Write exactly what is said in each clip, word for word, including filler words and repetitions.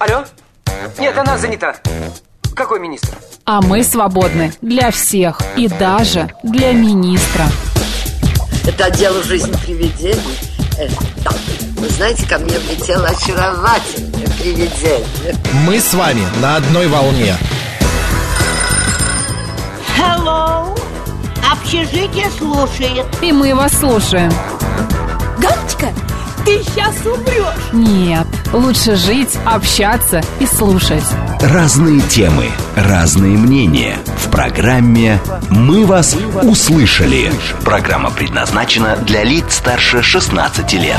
Алло? Нет, она занята. Какой министр? А мы свободны для всех и даже для министра. Это отдел «Жизнь привидений». э, да. Вы знаете, ко мне влетело очаровательное привидение. Мы с вами на одной волне. Hello. Общежитие слушает. И мы вас слушаем. Галочка, ты сейчас умрешь. Нет, лучше жить, общаться и слушать. Разные темы, разные мнения. В программе «Мы вас услышали». Программа предназначена для лиц старше шестнадцати лет.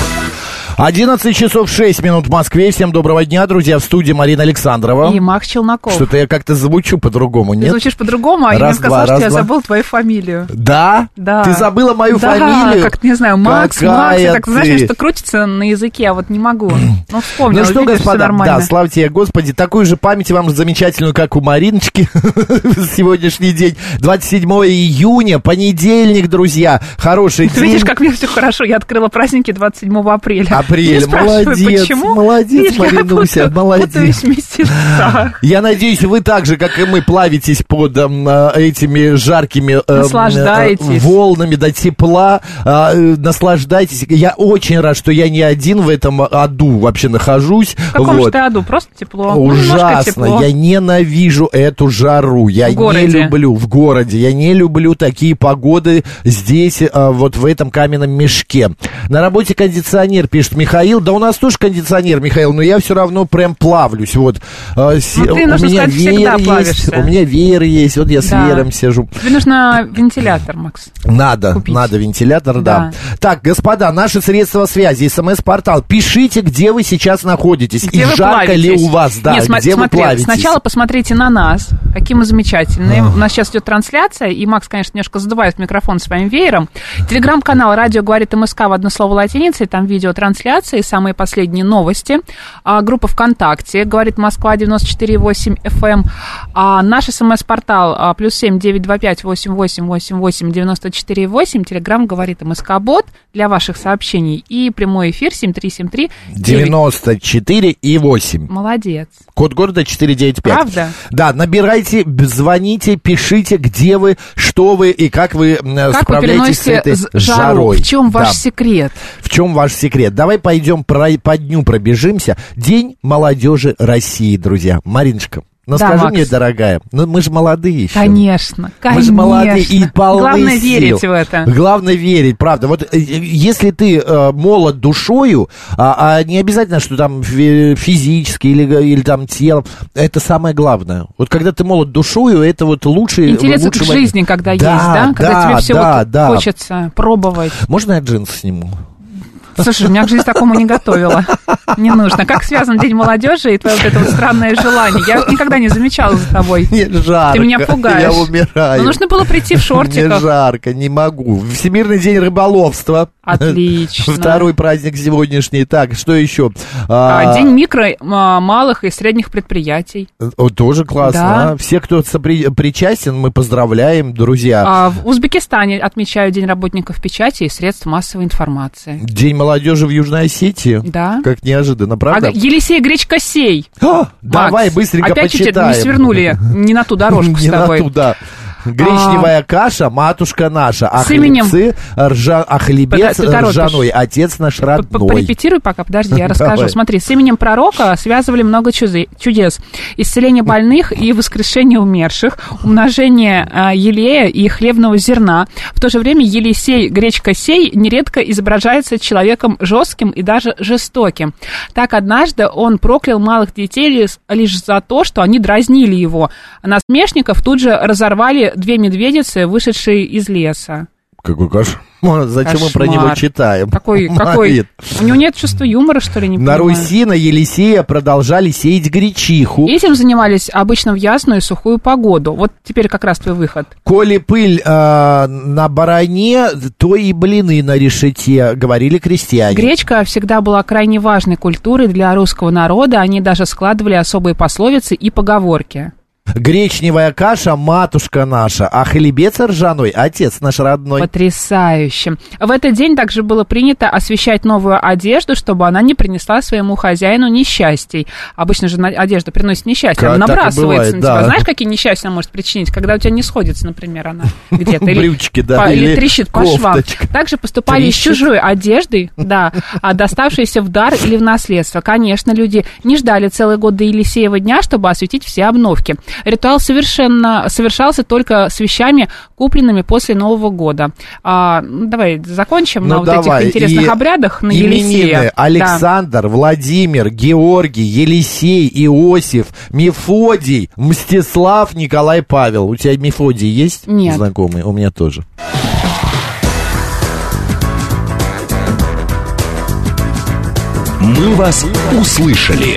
одиннадцать часов шесть минут в Москве. Всем доброго дня, друзья. В студии Марина Александрова. И Макс Челноков. Что-то я как-то звучу по-другому, нет? Ты звучишь по-другому, а раз, я сказала, два, что я два. забыл твою фамилию. Да? Да. Ты забыла мою да, фамилию? как, не знаю, Макс, Какая Макс. Так, ты? знаешь, что крутится на языке, а вот не могу. Ну, вспомнила, Ну что, видишь, господа, всё нормально. да, слава тебе, Господи, такую же память вам замечательную, как у Мариночки в сегодняшний день. двадцать седьмого июня, понедельник, друзья. Хороший Ты день. видишь, как мне все хорошо. Я открыла праздники двадцать седьмого апреля. Апрель, Не спрашивай, молодец, почему? молодец, Видишь, Маринуся, я молодец. путаюсь в месяцах. Я надеюсь, вы так же, как и мы, плавитесь под эм, э, этими жаркими эм, Наслаждаетесь. э, волнами до тепла. Э, э, наслаждайтесь. Я очень рад, что я не один в этом аду вообще нахожусь. В каком вот. же ты аду? Просто тепло. Ну, немножко Ужасно. тепло. Я ненавижу эту жару. Я В не городе. люблю в городе. Я не люблю такие погоды здесь, э, вот в этом каменном мешке. На работе кондиционер, пишет Михаил. Да у нас тоже кондиционер, Михаил, но я все равно прям плавлюсь. Вот. Э, с- Ну, ты, у нужно меня сказать, всегда веер есть. плавишься. У меня веер есть. Вот я с Да. веером сижу. Тебе нужно вентилятор, Макс. Надо, Купить. надо вентилятор, да. Да. Так, господа, наши средства связи, смс-портал. Пишите, где вы сейчас находитесь. Где и вы жарко ли плавитесь? у вас, да, Нет, сма- где смотри, вы плавитесь. сначала посмотрите на нас, какие мы замечательные. У нас сейчас идет трансляция, и Макс, конечно, немножко задувает микрофон своим веером. Телеграм-канал «Радио говорит МСК» в одно слово латиницей, там видеотрансляции, самые последние новости. А, группа ВКонтакте «Говорит Москва» девяносто четыре и восемь эф эм. А, наш смс-портал а, плюс семь девятьсот двадцать пять восемьдесят восемь восемьдесят восемь девяносто четыре и восемь. Телеграм «Говорит МСК-бот» для ваших сообщений. И прямой эфир семь три семь три девять. девяносто четыре и восемь. Молодец. Код города четыреста девяносто пять. Правда? Да, набирайте, б- звоните, пишите, где вы, что вы и как вы м, Как вы справляетесь с переносите этой з- жару? жарой. В чем ваш Да. секрет? В чем ваш секрет? Давай пойдем про, по дню пробежимся. День молодежи России, друзья. Мариночка, ну Да, скажи Макс. мне, дорогая, ну мы же молодые еще. Конечно, конечно. Мы же молодые и полны Главное сил. верить в это. Главное верить, правда. Вот э, если ты э, молод душою, а, а не обязательно, что там фи- физически или, или там телом, это самое главное. Вот когда ты молод душою, это вот лучший... Интерес лучший к момент. жизни, когда Да, есть, да? Когда да, тебе все да, вот да. хочется пробовать. Можно я джинсы сниму? Слушай, меня к жизни такому не готовила. Не нужно. Как связан День молодежи и твое вот это вот странное желание? Я никогда не замечала за тобой. Мне жарко. Ты меня пугаешь. Я умираю. Ну, нужно было прийти в Мне шортиках. жарко, не могу. Всемирный день рыболовства. Отлично. Второй праздник сегодняшний. Так, что еще? А, День микро, м, малых и средних предприятий. О, тоже классно. Да. А? Все, кто сопри- причастен, мы поздравляем, друзья. А в Узбекистане отмечают День работников печати и средств массовой информации. День молодежи в Южной Осетии. Да. Как неожиданно, правда? А, Елисей Гречкосей. А, давай Макс, быстренько опять чуть почитаем. не свернули не на ту дорожку с Не на тобой. туда. Гречневая каша, матушка наша, а С именем- хлебцы, ржа... а хлебец Ты торопишь. ржаной, отец наш родной. Порепетируй пока, подожди, я расскажу. Давай. Смотри, с именем пророка связывали много чузе- чудес. Исцеление больных и воскрешение умерших, умножение а, елея и хлебного зерна. В то же время Елисей, гречка сей, нередко изображается человеком жестким и даже жестоким. Так однажды он проклял малых детей лишь, лишь за то, что они дразнили его. А насмешников тут же разорвали две медведицы, вышедшие из леса. Какой кошмар. Зачем мы про Кошмар. него читаем? Какой, какой? Марин. У него нет чувства юмора, что ли, не На понимаю? Руси, на Елисея продолжали сеять гречиху. Этим занимались обычно в ясную и сухую погоду. Вот теперь как раз твой выход. Коли пыль э, на баране, то и блины на решете, говорили крестьяне. Гречка всегда была крайне важной культурой для русского народа. Они даже складывали особые пословицы и поговорки. Гречневая каша, матушка наша, а хлебец ржаной, отец наш родной. Потрясающе. В этот день также было принято освещать новую одежду, чтобы она не принесла своему хозяину несчастий. Обычно же одежда приносит несчастье, она набрасывается бывает, на тебя. Да. Знаешь, какие несчастья она может причинить, когда у тебя не сходится, например, она где-то. Брючки, да. Или трещит по швам. Также поступали с чужой одеждой, да, доставшейся в дар или в наследство. Конечно, люди не ждали целый год до Елисеева дня, чтобы осветить все обновки. Ритуал совершенно совершался только с вещами, купленными после Нового года. А, давай закончим ну, на давай. вот этих интересных и обрядах на Елисея. Александр, да. Владимир, Георгий, Елисей, Иосиф, Мефодий, Мстислав, Николай, Павел. У тебя Мефодий есть? Нет. Знакомый? У меня тоже. Мы вас услышали.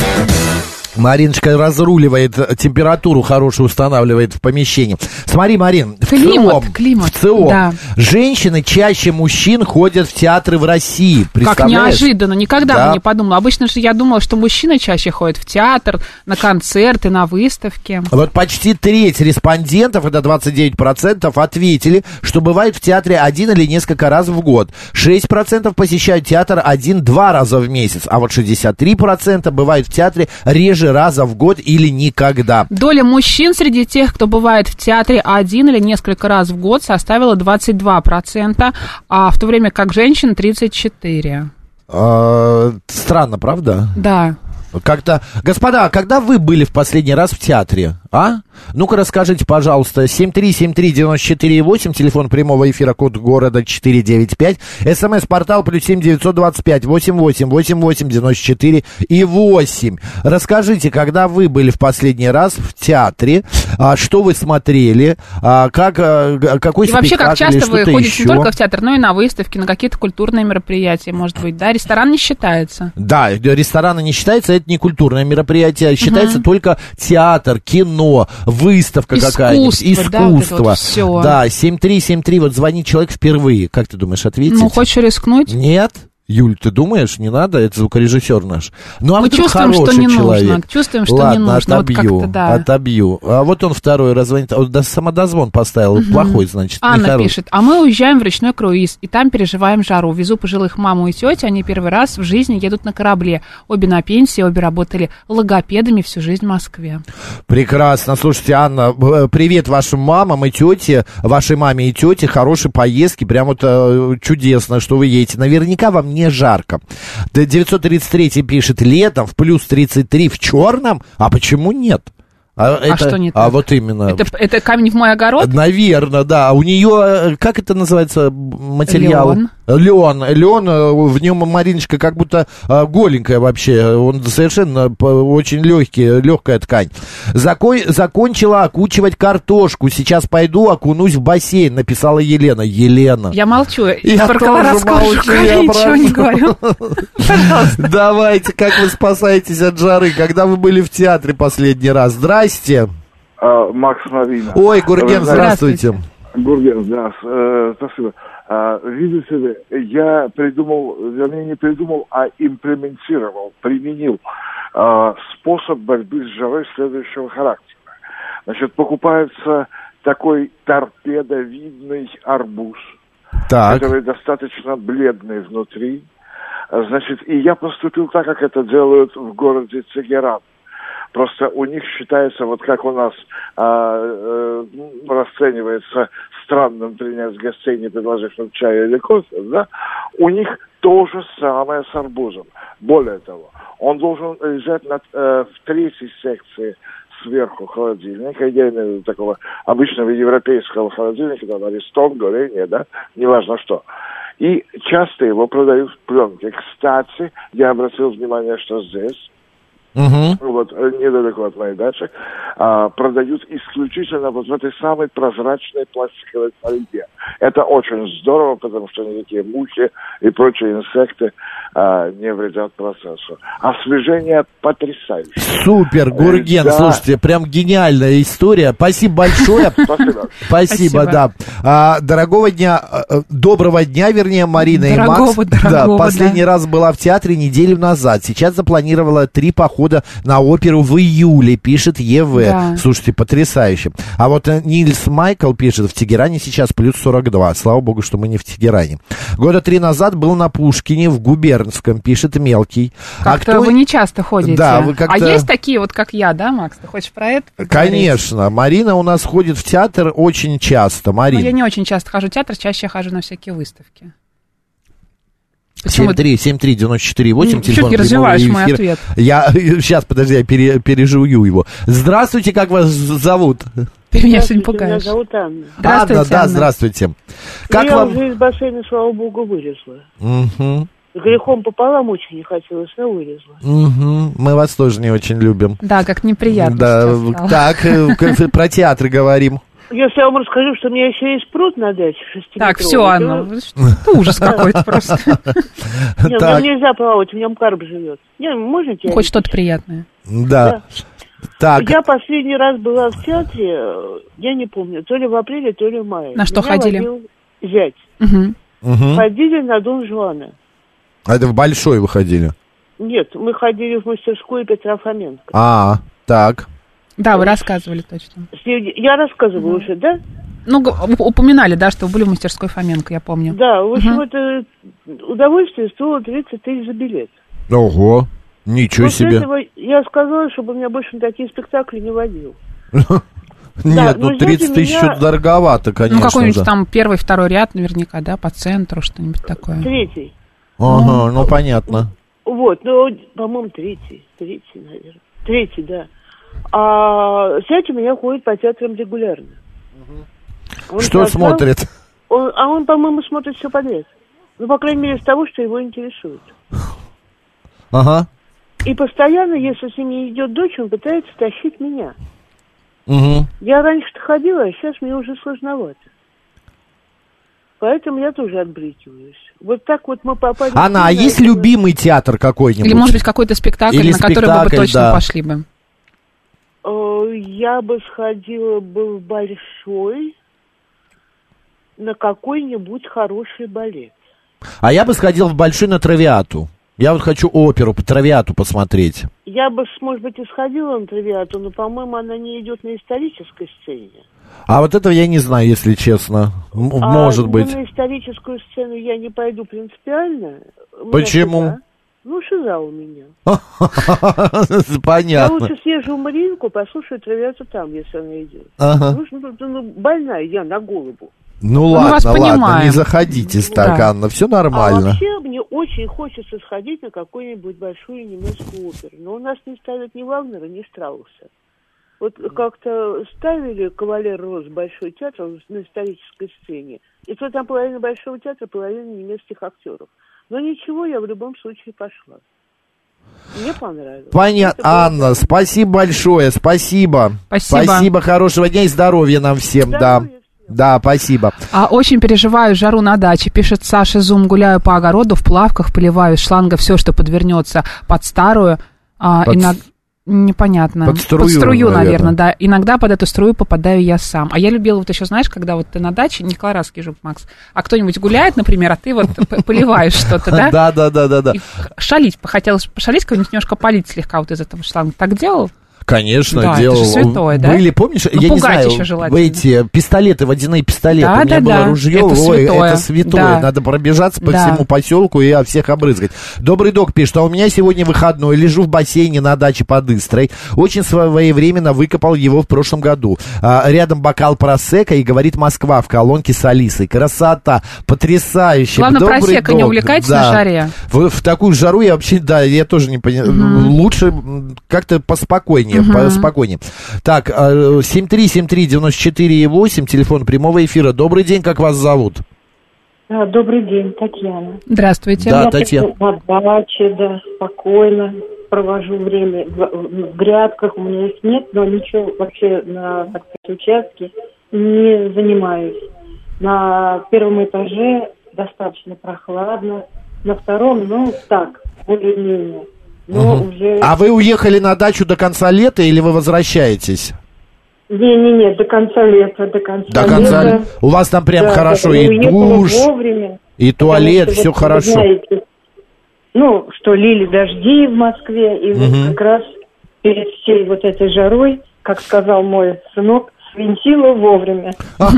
Мариночка разруливает, температуру хорошую устанавливает в помещении. Смотри, Марин, в климат, целом, климат, в целом да. женщины чаще мужчин ходят в театры в России. Как неожиданно, никогда да. бы не подумала. Обычно же я думала, что мужчины чаще ходят в театр, на концерты, на выставки. Вот почти треть респондентов, это двадцать девять процентов, ответили, что бывает в театре один или несколько раз в год. шесть процентов посещают театр один-два раза в месяц, а вот шестьдесят три процента бывают в театре реже раза в год или никогда. Доля мужчин среди тех, кто бывает в театре один или несколько раз в год, составила двадцать два процента, а в то время как женщин тридцать четыре процента. Странно, правда? Да. Как-то... Господа, когда вы были в последний раз в театре, а? Ну-ка расскажите, пожалуйста. семь три семь три девять четыре восемь, телефон прямого эфира, код города четыреста девяносто пять, смс-портал плюс семь девятьсот двадцать пять восемьдесят восемь восемьдесят восемь девяносто четыре и восемь. Расскажите, когда вы были в последний раз в театре, а, что вы смотрели, а, как, а, какой и спектакль, вообще, как часто вы ходите еще? Не только в театр, но и на выставки, на какие-то культурные мероприятия, может быть, да? Ресторан не считается. Да, рестораны не считается, это не культурное мероприятие, считается uh-huh. только театр, кино, выставка искусство, какая-нибудь, искусство. Да, вот все. Да, семь три семь три, вот звонит человек впервые, как ты думаешь, ответить? Ну, хочешь рискнуть? Нет. Юль, ты думаешь, не надо? Это звукорежиссер наш. Ну, а мы чувствуем, что не человек. нужно. Чувствуем, что Ладно, не нужно. отобью, вот да. отобью. А вот он второй раз звонит. Он самодозвон поставил. Угу. Плохой, значит, Анна пишет. А мы уезжаем в речной круиз, и там переживаем жару. Везу пожилых маму и тетю. Они первый раз в жизни едут на корабле. Обе на пенсии, обе работали логопедами всю жизнь в Москве. Прекрасно. Слушайте, Анна, привет вашим мамам и тете, вашей маме и тете. Хорошей поездки. Прям вот чудесно, что вы едете. Наверняка вам не жарко. девятьсот тридцать три пишет, летом в плюс тридцать три в черном? А почему нет? А, а это, что не а так? вот именно. Это, это камень в мой огород? Наверное, да. У нее, как это называется, материал? Леон. Леон. Леон, в нем Мариночка как будто голенькая вообще. Он совершенно очень легкий, легкая ткань. Закон, закончила окучивать картошку. Сейчас пойду окунусь в бассейн, написала Елена. Елена. Я молчу. Я про тоже молчу. Я ничего не говорю. Пожалуйста. Давайте, как вы спасаетесь от жары? Когда вы были в театре последний раз? Здрасте. А, Макс Марина. Ой, Гурген, здравствуйте. Гурген, да, э, спасибо. А, видите ли, я придумал, вернее, не придумал, а имплементировал, применил а, способ борьбы с жарой следующего характера. Значит, покупается такой торпедовидный арбуз, так. который достаточно бледный внутри. Значит, и я поступил так, как это делают в городе Тегеран. Просто у них считается, вот как у нас а, а, расценивается странным принять гостей, не предложив им чая или кофе, да, у них то же самое с арбузом. Более того, он должен лежать над, э, в третьей секции сверху холодильника, я имею в виду такого обычного европейского холодильника, там арестон, горение, да, неважно что. И часто его продают в пленке. Кстати, я обратил внимание, что здесь, Uh-huh. вот недалеко от моей дачи, а, продают исключительно вот в этой самой прозрачной пластиковой фольге. Это очень здорово, потому что никакие мухи и прочие инсекты а, не вредят процессу. Освежение потрясающее. Супер, Гурген, да. Слушайте, прям гениальная история. Спасибо большое. Спасибо. Спасибо, да. А, дорогого дня, доброго дня, вернее, Марина дорогого, и Макс. Дорогого, да, последний да. раз была в театре неделю назад. Сейчас запланировала три похода на оперу в июле, пишет ЕВ. Да. Слушайте, потрясающе. А вот э, Нильс Майкл пишет, в Тегеране сейчас плюс сорок два. Слава богу, что мы не в Тегеране. Года три назад был на Пушкине в Губернском, пишет Мелкий. Как-то а кто... вы не часто ходите. Да, вы как-то... А есть такие вот, как я, да, Макс? Ты хочешь про это поговорить? Конечно. Марина у нас ходит в театр очень часто. Марина. Но я не очень часто хожу в театр, чаще хожу на всякие выставки. семь три семь три девяносто четыре восемь, ну, телефон ты развиваешь прямого мой эфира. ответ? Я, сейчас, подожди, я пере, пережую его. Здравствуйте, как вас зовут? Ты меня сегодня пугаешь. Меня зовут Анна. Здравствуйте, Анна, да, Анна. здравствуйте. Ну, Как я вам... уже из бассейна, слава богу, вылезла. Угу. Грехом пополам очень не хотелось, но вылезла. Угу. Мы вас тоже не очень любим. Да, как неприятно. Да, так, э, про театры говорим. Если я вам расскажу, что у меня еще есть пруд на даче шестиметровый. Так, все, Анна, это ужас какой-то просто. Нет, там нельзя плавать, в нем карп живет. Не, можно тебе? Хоть что-то приятное. Да. Так. Я последний раз была в театре, я не помню, то ли в апреле, то ли в мае. На что ходили? Меня водил зять. Угу. Ходили на Дон Жуана. А это в Большой вы ходили? Нет, мы ходили в мастерскую Петра Фоменко. А, так. Да, вы рассказывали точно. Я рассказывала угу. уже, да? Ну, упоминали, да, что вы были в мастерской Фоменко, я помню. Да, в общем, угу. это удовольствие стоило тридцать тысяч за билет. Ого, ничего После себе. этого я сказала, чтобы меня больше на такие спектакли не водил. Нет, ну тридцать тысяч что-то дороговато, конечно. Ну, какой-нибудь там первый, второй ряд наверняка, да, по центру, что-нибудь такое. Третий. Ага, ну понятно. Вот, ну, по-моему, третий. Третий, наверное. Третий, да. А зять у меня ходит по театрам регулярно. Он что сказал, смотрит? Он, а он, по-моему, смотрит все подряд. Ну, по крайней мере, с того, что его интересует. Ага. И постоянно, если с ним не идет дочь, он пытается тащить меня. Угу. Я раньше-то ходила, а сейчас мне уже сложновато. Поэтому я тоже отбрыкиваюсь. Вот так вот мы попали... Анна, а есть это... любимый театр какой-нибудь? Или, может быть, какой-то спектакль, Или на спектакль, который вы бы точно да. пошли бы? Я бы сходила бы в Большой на какой-нибудь хороший балет. А я бы сходил в Большой на Травиату. Я вот хочу оперу по Травиату посмотреть. Я бы, может быть, и сходила на Травиату, но, по-моему, она не идет на исторической сцене. А вот этого я не знаю, если честно. М- а, может ну, быть. На историческую сцену я не пойду принципиально. Почему? Шиза. Ну, шиза у меня. Понятно. Я лучше съезжу в Мариинку, послушаю Травиату там, если она идет. Ага. Ну, ну, ну, больная я на голову. Ну, Мы ладно, вас ладно, понимаем. не заходитесь так, Да. Анна, все А нормально. вообще мне очень хочется сходить на какую-нибудь большую немецкую оперу. Но у нас не ставят ни Вагнера, ни Страуса. Вот как-то ставили «Кавалер Роз» в Большой театр на исторической сцене. И то там половина Большого театра, половина немецких актеров. Но ничего, я в любом случае пошла. Мне понравилось. Понятно, Анна, спасибо большое, спасибо. Спасибо. Спасибо, хорошего дня и здоровья нам всем, Здоровья. да. Да, спасибо. А очень переживаю жару на даче. Пишет Саша Зум. Гуляю по огороду, в плавках, поливаю из шланга все, что подвернется под старую. А, под... иног... Непонятно. Под струю, под струю наверное. наверное, да. Иногда под эту струю попадаю я сам. А я любила вот еще, знаешь, когда вот ты на даче, не колорадский жук, Макс, а кто-нибудь гуляет, например, а ты вот поливаешь что-то, да? Да, да, да, да, да. Шалить, хотелось пошалить, как-нибудь немножко полить слегка вот из этого шланга. Так делал? Конечно, да, делал. Это же святое, да? Были, помнишь, ну, я не знаю, еще желательно. эти пистолеты, водяные пистолеты. Да, У меня да, было да. ружье, Это ой, святое. это святое. Да. Надо пробежаться по да. всему поселку и всех обрызгать. Добрый док пишет, а у меня сегодня выходной, лежу в бассейне на даче под Истрой. Очень своевременно выкопал его в прошлом году. А, рядом бокал просека и говорит Москва в колонке с Алисой. Красота, потрясающе. Главное, Добрый просека, док. не увлекайтесь да. на жаре. В, в такую жару я вообще, да, я тоже не понимаю. Угу. Лучше как-то поспокойнее, угу. поспокойнее. Так, семь три семь три девяносто четыре восемь, телефон прямого эфира. Добрый день, как вас зовут? А, добрый день, Татьяна. Здравствуйте. Да, я Татьяна. На даче, да, спокойно провожу время. В, в грядках у меня их нет, но ничего вообще на, так сказать, участке не занимаюсь. На первом этаже достаточно прохладно, на втором, ну, так, более-менее. Но угу. уже... А вы уехали на дачу до конца лета или вы возвращаетесь? Не-не-не, до конца лета, до конца До конца лета. лета. У вас там прям да, хорошо да, и душ, вовремя, и туалет, все вот, хорошо. Знаете, ну, что лили дожди в Москве, и угу. вот как раз перед всей вот этой жарой, как сказал мой сынок, свинтила вовремя.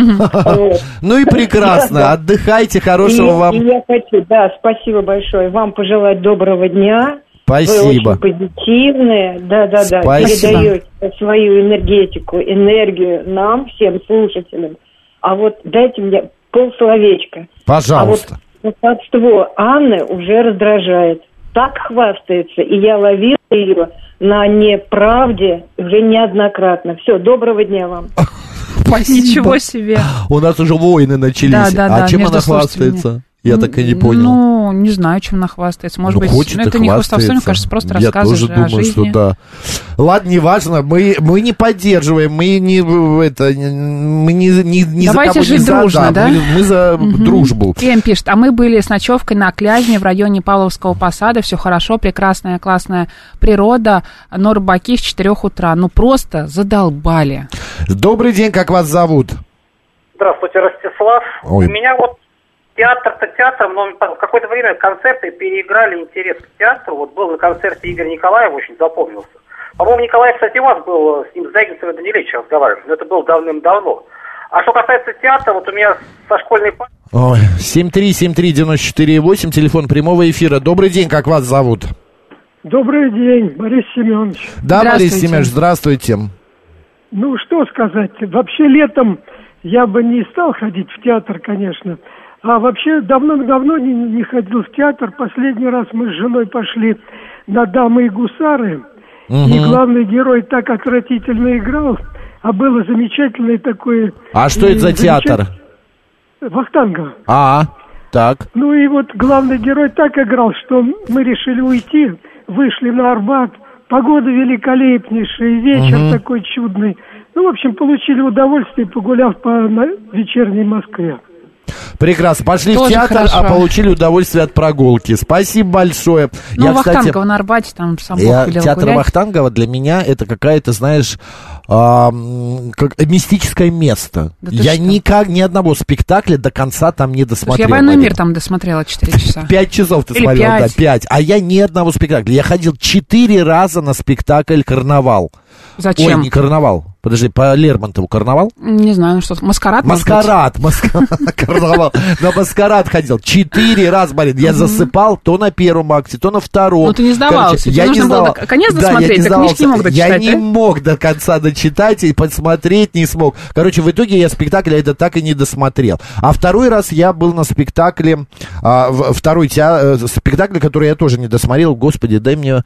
Ну и прекрасно. Отдыхайте, хорошего вам. И я хочу, да, спасибо большое. Вам пожелать доброго дня. Спасибо. Вы очень позитивные. Да-да-да. Передаете свою энергетику, энергию нам, всем слушателям. А вот дайте мне полсловечка. Пожалуйста. А вот хвастовство Анны уже раздражает. Так хвастается, и я ловила ее на неправде уже неоднократно. Все, доброго дня вам. Спасибо. Ничего себе. У нас уже войны начались. Да, да, а да, чем она хвастается? Я так и не понял. Ну, не знаю, чем она хвастается. Может ну, быть, хочет, ну, это не хвастовство, мне кажется, просто Я рассказываешь тоже о думаю, жизни. Что да. Ладно, неважно, мы, мы не поддерживаем, мы не, это, мы не, не, не Давайте за кого жить не за, дружно, да? да? Мы, мы за угу. дружбу. Кем пишет, а мы были с ночевкой на Клязьме в районе Павловского посада, все хорошо, прекрасная, классная природа, но рыбаки с четырех утра, ну просто задолбали. Добрый день, как вас зовут? Здравствуйте, Ростислав. Ой. У меня вот театр-то театром, но в какое-то время концерты переиграли интерес к театру. Вот был на концерте Игоря Николаева, очень запомнился. По-моему, Николай, кстати, у вас был, с ним Звягинцев и Данилевич разговаривали, но это было давным-давно. А что касается театра, вот у меня со школьной памяти... Ой, семь три семь три девять четыре восемь, телефон прямого эфира. Добрый день, как вас зовут? Добрый день, Борис Семенович. Да, Борис Семенович, здравствуйте. Ну, что сказать, вообще летом я бы не стал ходить в театр, конечно. А вообще давно-давно не, не ходил в театр. Последний раз мы с женой пошли на «Дамы и гусары». Угу. И главный герой так отвратительно играл, а было замечательное такое... А что это за театр? Вахтангова. А, так. Ну и вот главный герой так играл, что мы решили уйти, вышли на Арбат. Погода великолепнейшая, вечер угу. такой чудный. Ну, в общем, получили удовольствие, погуляв по вечерней Москве. Прекрасно. Пошли Тоже в театр, хорошо. а получили удовольствие от прогулки. Спасибо большое. Ну, я, Вахтангова кстати, на Арбате, там сам Бог я, велел театр гулять. Вахтангова для меня это какая-то, знаешь, а, как мистическое место. Да я что? никак ни одного спектакля до конца там не досмотрел. Я «Войну и Марина. мир» там досмотрела четыре часа. Пять часов ты Или смотрел, пять. да, пять. А я ни одного спектакля. Я ходил четыре раза на спектакль «Карнавал». Зачем? Ой, не «Карнавал». Подожди, по Лермонтову «Карнавал»? Не знаю, ну что, «Маскарад»? Маскарад, маскарад, карнавал. На «Маскарад» ходил. Четыре раза, блин. Я засыпал то на первом акте, то на втором. Ну, ты не сдавался. Я не сдавал. Конец досмотреть, ты книжки не мог дочитать, Я не мог до конца дочитать и посмотреть не смог. Короче, в итоге я спектакль это так и не досмотрел. А второй раз я был на спектакле, второй спектакль, который я тоже не досмотрел. Господи, дай мне...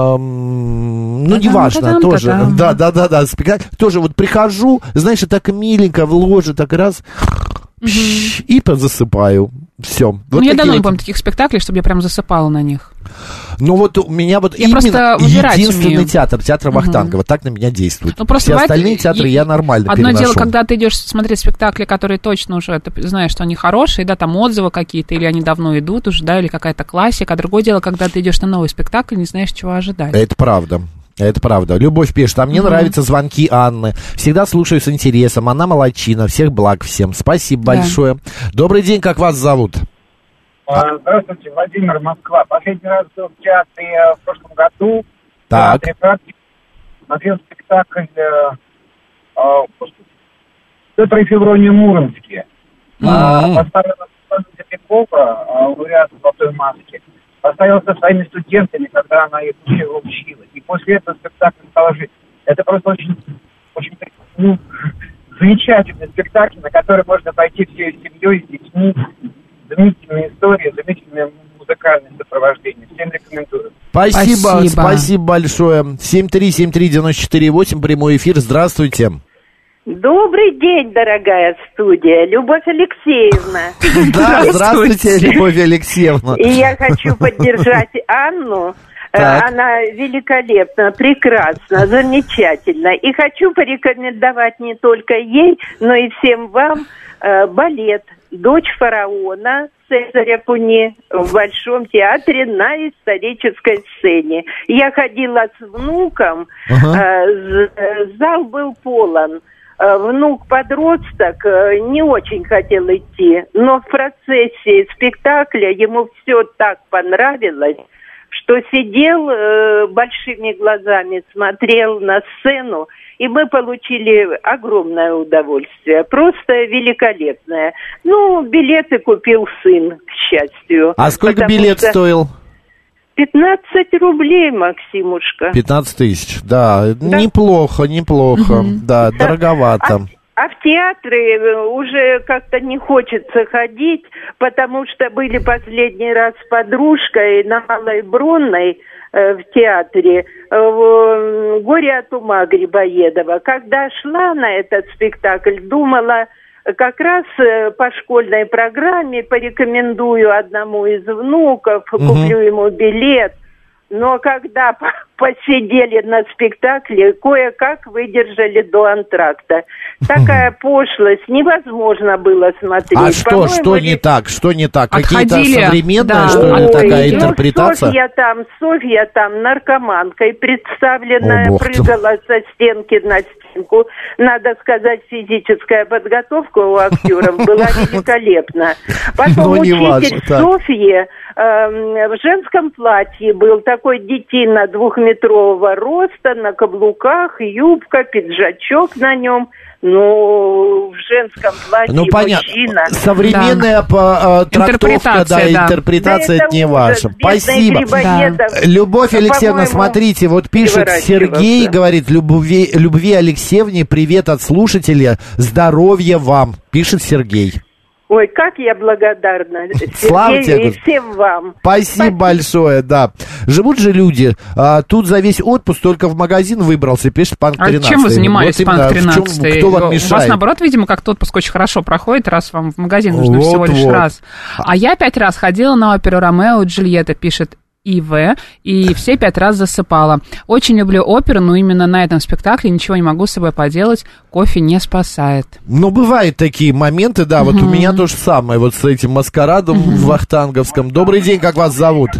Ну, неважно, тоже. Да, да, да, да, спектакль. Тоже вот прихожу, знаешь, и так миленько в ложе, так раз, пш, и засыпаю. Все. Вот ну, я давно вот... не помню таких спектаклей, чтобы я прям засыпала на них. Ну, вот у меня вот я именно единственный умею. театр, театр Вахтангова, угу. так на меня действует. Ну, просто все бывает, остальные театры и... я нормально Одно переношу. дело, когда ты идешь смотреть спектакли, которые точно уже, ты знаешь, что они хорошие, да, там отзывы какие-то, или они давно идут уже, да, или какая-то классика. А другое дело, когда ты идешь на новый спектакль, не знаешь, чего ожидать. Это правда. Это правда. Любовь пишет, а мне mm-hmm. нравятся звонки Анны. Всегда слушаю с интересом. Она молодчина. Всех благ всем. Спасибо да. большое. Добрый день, как вас зовут? Здравствуйте, Владимир, Москва. Последний раз был в театре в прошлом году. Так. Смотрел спектакль Петр и Феврония Муромские. Mm-hmm. Поставила Петрикова, лауреат «Золотой маски». Поставила со своими студентами, когда она их учила. И после этого спектакль стал жить. Это просто очень, очень ну, замечательный спектакль, на который можно пойти всей семьей, с детьми. Замечательная история, замечательное музыкальное сопровождение. Всем рекомендую. Спасибо, спасибо, спасибо большое. семь три семь три девять четыре восемь, прямой эфир. Здравствуйте. Добрый день, дорогая студия. Любовь Алексеевна. Да, здравствуйте, Любовь Алексеевна. И я хочу поддержать Анну. Так. Она великолепна, прекрасна, замечательна. И хочу порекомендовать не только ей, но и всем вам балет «Дочь фараона» Цезаря Куни в Большом театре на исторической сцене. Я ходила с внуком, ага. Зал был полон. Внук-подросток не очень хотел идти, но в процессе спектакля ему все так понравилось, что сидел э, большими глазами, смотрел на сцену, и мы получили огромное удовольствие, просто великолепное. Ну, билеты купил сын, к счастью. А сколько билет что... стоил? пятнадцать рублей, Максимушка. пятнадцать тысяч, да, да, неплохо, неплохо, угу. да, да, дороговато. А, а в театры уже как-то не хочется ходить, потому что были последний раз с подружкой на Малой Бронной э, в театре э, «Горе от ума» Грибоедова. Когда шла на этот спектакль, думала... Как раз по школьной программе порекомендую одному из внуков, угу. куплю ему билет. Но когда посидели на спектакле, кое-как выдержали до антракта. Такая пошлость, невозможно было смотреть. А что, По-моему, что не так? Что не так? Какие-то Отходили, современные, да. что ли, Ой, такая ну, интерпретация? Софья там, Софья там наркоманкой представленная, О, прыгала со стенки на стенку. Надо сказать, физическая подготовка у актеров была великолепна. Потом учитель Софьи в женском платье был такой детина двухметрового роста, на каблуках, юбка, пиджачок на нем. Ну, в женском платье ну, понятно. Мужчина. Современная да. по, э, трактовка, да, да, интерпретация, да, это не ваша. Спасибо. Да. Любовь Алексеевна, смотрите, вот пишет Сергей, говорит, любви, любви Алексеевне, привет от слушателя, здоровья вам, пишет Сергей. Ой, как я благодарна Сергею и всем вам. Спасибо, Спасибо большое, да. Живут же люди, а, тут за весь отпуск только в магазин выбрался, пишет Панк тринадцать. А чем вы занимаетесь, вот Панк тринадцать? Кто вам мешает? У вас, наоборот, видимо, как-то отпуск очень хорошо проходит, раз вам в магазин нужно вот, всего лишь вот. раз. А я пять раз ходила на оперу «Ромео и Джульетта», пишет ИВ, и все пять раз засыпала. Очень люблю оперу, но именно на этом спектакле ничего не могу с собой поделать, кофе не спасает. Ну, бывают такие моменты, да, вот mm-hmm. у меня то же самое, вот с этим маскарадом mm-hmm. в Вахтанговском. Добрый день, как вас зовут?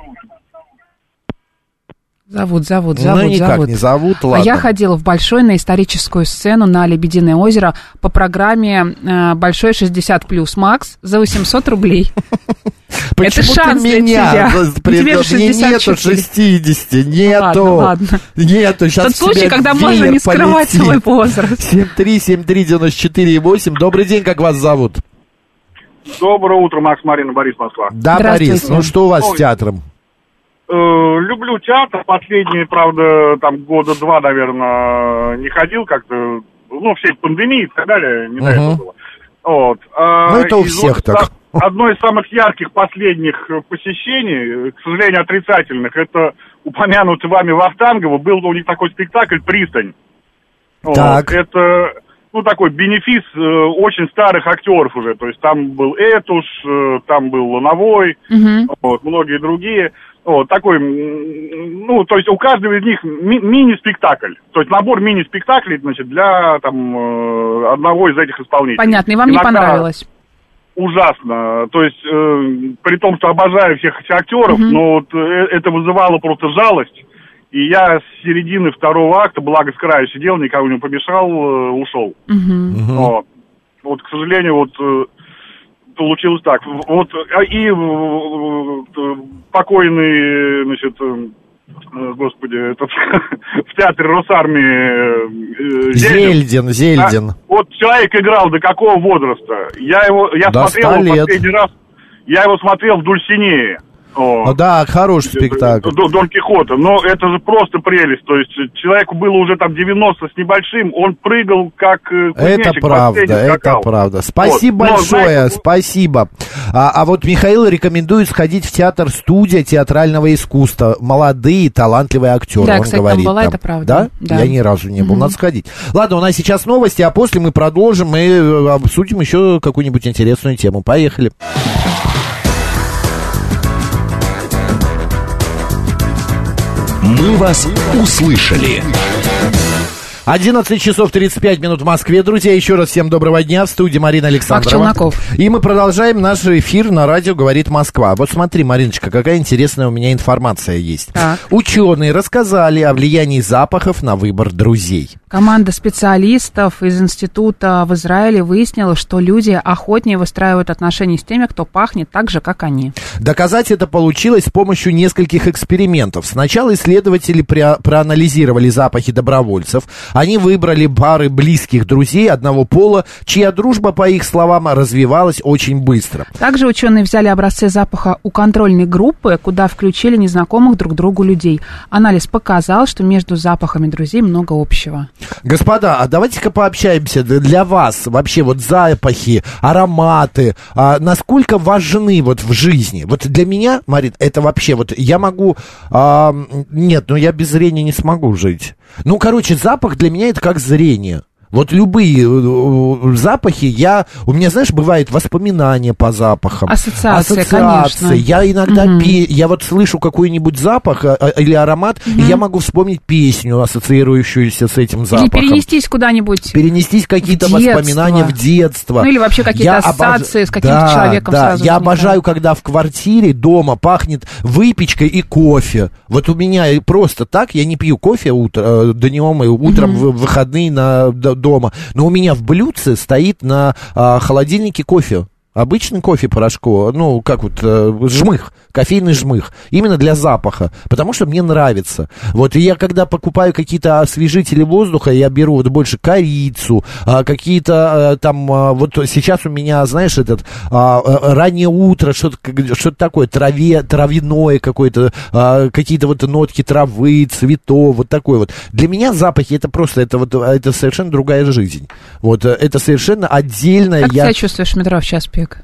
Зовут, зовут, зовут, ну, никак зовут. не зовут, ладно. А я ходила в Большой на историческую сцену на Лебединое озеро по программе э, «Большой шестьдесят плюс Макс» за восемьсот рублей. Это шанс для тебя. Тебе нету шестидесяти, нету. Ладно, ладно. Нету. Сейчас тот случай, когда можно не скрывать свой возраст. семь три семь три девяносто четыре восемь. Добрый день, как вас зовут? Доброе утро, Макс, Марина, Борис, Москва. Да, Борис, ну что у вас с театром? Люблю театр. Последние, правда, там года два, наверное, не ходил как-то. Ну, всей пандемии и так далее, не до этого было. Вот. Ну, это у всех так. Одно из самых ярких последних посещений, к сожалению, отрицательных, это упомянутый вами Вахтангово. Был у них такой спектакль «Пристань». Так. Вот. Это, ну, такой бенефис э, очень старых актеров уже. То есть там был Этуш, э, там был Лановой, угу. вот, многие другие. Вот, такой, ну, то есть у каждого из них ми- мини-спектакль. То есть набор мини-спектаклей, значит, для, там, э, одного из этих исполнителей. Понятно, и вам Иногда... не понравилось? Ужасно. То есть, э, при том, что обожаю всех этих актеров, uh-huh. но вот, э, это вызывало просто жалость. И я с середины второго акта, благо с краю сидел, никого не помешал, э, ушел. Uh-huh. Uh-huh. Вот. вот, к сожалению, вот э, получилось так. Вот, и э, покойный, значит, э, господи, этот, в театре Росармии э, Зельдин, Зельдин. А, вот человек играл до какого возраста? Я его, я до смотрел его последний раз, я его смотрел в Дульсинее. О, да, хороший спектакль. Дон Кихота, но это же просто прелесть. То есть человеку было уже там девяносто с небольшим, он прыгал как кузнечик. Это правда, это правда. Спасибо вот. большое, но, знаете, спасибо. А, а вот Михаил рекомендует сходить в театр «Студия театрального искусства». Молодые, талантливые актеры, да, он кстати, говорит. Там была, там. Это правда. Да? Да? Я ни разу не был, mm-hmm. надо сходить. Ладно, у нас сейчас новости, а после мы продолжим и обсудим еще какую-нибудь интересную тему. Поехали. Мы вас услышали. одиннадцать часов тридцать пять минут в Москве. Друзья, еще раз всем доброго дня. В студии Марина Александрова. Мак Челноков. И мы продолжаем наш эфир на радио «Говорит Москва». Вот смотри, Мариночка, какая интересная у меня информация есть. Так. Ученые рассказали о влиянии запахов на выбор друзей. Команда специалистов из института в Израиле выяснила, что люди охотнее выстраивают отношения с теми, кто пахнет так же, как они. Доказать это получилось с помощью нескольких экспериментов. Сначала исследователи про- проанализировали запахи добровольцев. Они выбрали пары близких друзей одного пола, чья дружба, по их словам, развивалась очень быстро. Также ученые взяли образцы запаха у контрольной группы, куда включили незнакомых друг другу людей. Анализ показал, что между запахами друзей много общего. Господа, а давайте-ка пообщаемся. Для вас вообще вот запахи, ароматы, а, насколько важны вот в жизни? Вот для меня, Марин, это вообще вот я могу... А, нет, ну я без зрения не смогу жить. Ну, короче, запах для меня это как зрение. Вот любые запахи, я, у меня, знаешь, бывает воспоминания по запахам. Ассоциация, Ассоциации. Конечно. Я иногда, Mm-hmm. пе- я вот слышу какой-нибудь запах а, или аромат, mm-hmm. и я могу вспомнить песню, ассоциирующуюся с этим запахом. Или перенестись куда-нибудь. Перенестись какие-то в детство. воспоминания в детство. Ну, или вообще какие-то Я ассоциации обож... с каким-то да, человеком да. сразу Я возникают. обожаю, когда в квартире дома пахнет выпечкой и кофе. Вот у меня просто так, я не пью кофе утро, днем и утром mm-hmm. в выходные на, д- дома, но у меня в блюдце стоит на а, холодильнике кофе. Обычный кофе порошковый, ну, как вот, э, жмых, кофейный жмых, именно для запаха, потому что мне нравится. Вот, и я, когда покупаю какие-то освежители воздуха, я беру вот больше корицу, а, какие-то э, там, а, вот сейчас у меня, знаешь, этот, а, а, раннее утро, что-то, что-то такое, траве, травяное какое-то, а, какие-то вот нотки травы, цветов, вот такое вот. Для меня запахи, это просто, это вот, это совершенно другая жизнь. Вот, это совершенно отдельная... Как я... ты себя чувствуешь в метро в час пик?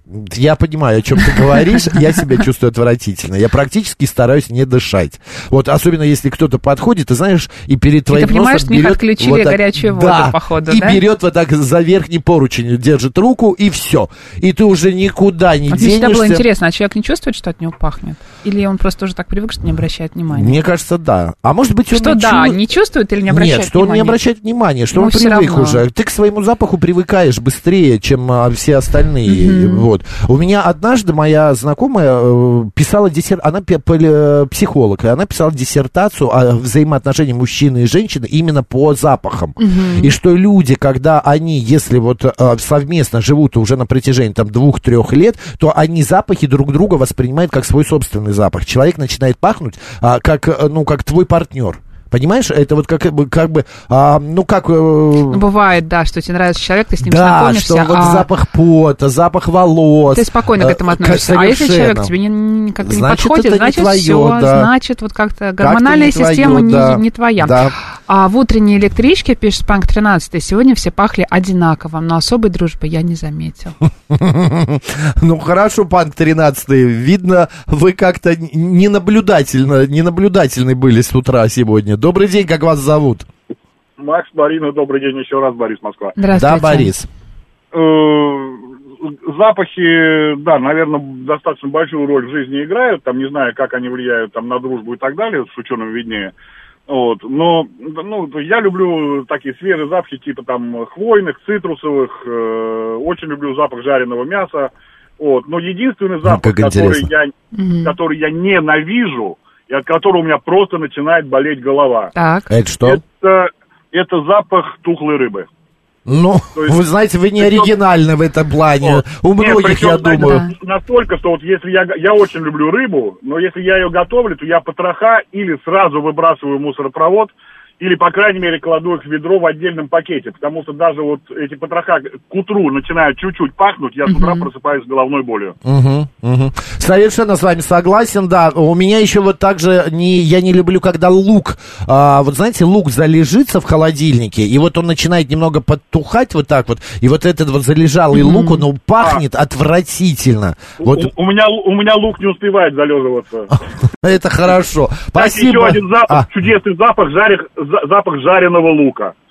Я понимаю, о чем ты говоришь, я себя чувствую отвратительно. Я практически стараюсь не дышать. Вот, особенно если кто-то подходит, ты знаешь, и перед твоим носом берет... Ты понимаешь, что них отключили вот так, горячую воду, да, походу, и да? берет вот так за верхний поручень, держит руку, и все. И ты уже никуда не вот денешься. Мне всегда было интересно, а человек не чувствует, что от него пахнет? Или он просто уже так привык, что не обращает внимания? Мне кажется, да. А может быть, он Что не да, чу... не чувствует или не обращает Нет, что внимания? он не обращает внимания, что Но он привык равно. уже. Ты к своему запаху привыкаешь быстрее, чем а, все остальные. Mm-hmm. Вот. У меня однажды моя знакомая э, писала диссертацию, она пи- пи- психолог, и она писала диссертацию о взаимоотношении мужчины и женщины именно по запахам. Mm-hmm. И что люди, когда они, если вот э, совместно живут уже на протяжении там двух-трех лет, то они запахи друг друга воспринимают как свой собственный запах. Человек начинает пахнуть а, как, ну, как твой партнер. Понимаешь, это вот как, как бы, а, ну как... Э... Ну, бывает, да, что тебе нравится человек, ты с ним да, знакомишься. Да, что а... вот запах пота, запах волос. Ты спокойно к этому относишься. А если человек тебе не, не, как-то не подходит, значит, не твое, все, да. значит, вот как-то гормональная как-то система твое, не, да. не твоя. Да. А в утренней электричке, пишет Спанк тринадцать, сегодня все пахли одинаково, но особой дружбы я не заметил. Ну, хорошо, Панк тринадцать, видно, вы как-то ненаблюдательно, ненаблюдательны были с утра сегодня. Добрый день, как вас зовут? Макс, Марина, добрый день еще раз, Борис, Москва. Здравствуйте. Да, Борис. Запахи, да, наверное, достаточно большую роль в жизни играют, там, не знаю, как они влияют там на дружбу и так далее, с ученым виднее. Вот, но, ну, я люблю такие свежие запахи, типа там хвойных, цитрусовых, э, очень люблю запах жареного мяса, вот, но единственный запах, ну, который я, mm-hmm. который я ненавижу, и от которого у меня просто начинает болеть голова. Так. Это что? Это, это запах тухлой рыбы. Ну, есть, вы знаете, вы не оригинальны в этом плане. Вот. У многих, нет, причем, я думаю. Да. Настолько, что вот если я, я очень люблю рыбу, но если я ее готовлю, то я потроха или сразу выбрасываю в мусоропровод, или, по крайней мере, кладу их в ведро в отдельном пакете, потому что даже вот эти потроха к утру начинают чуть-чуть пахнуть, я с утра uh-huh. просыпаюсь с головной болью. Uh-huh, uh-huh. Совершенно с вами согласен, да. У меня еще вот так же, не, я не люблю, когда лук, а, вот знаете, лук залежится в холодильнике, и вот он начинает немного подтухать вот так вот, и вот этот вот залежалый uh-huh. лук, он пахнет а. отвратительно. У, вот. у, у, меня, у меня лук не успевает залеживаться. Это хорошо. Спасибо. Еще один запах, чудесный запах, жарих, запах жареного лука.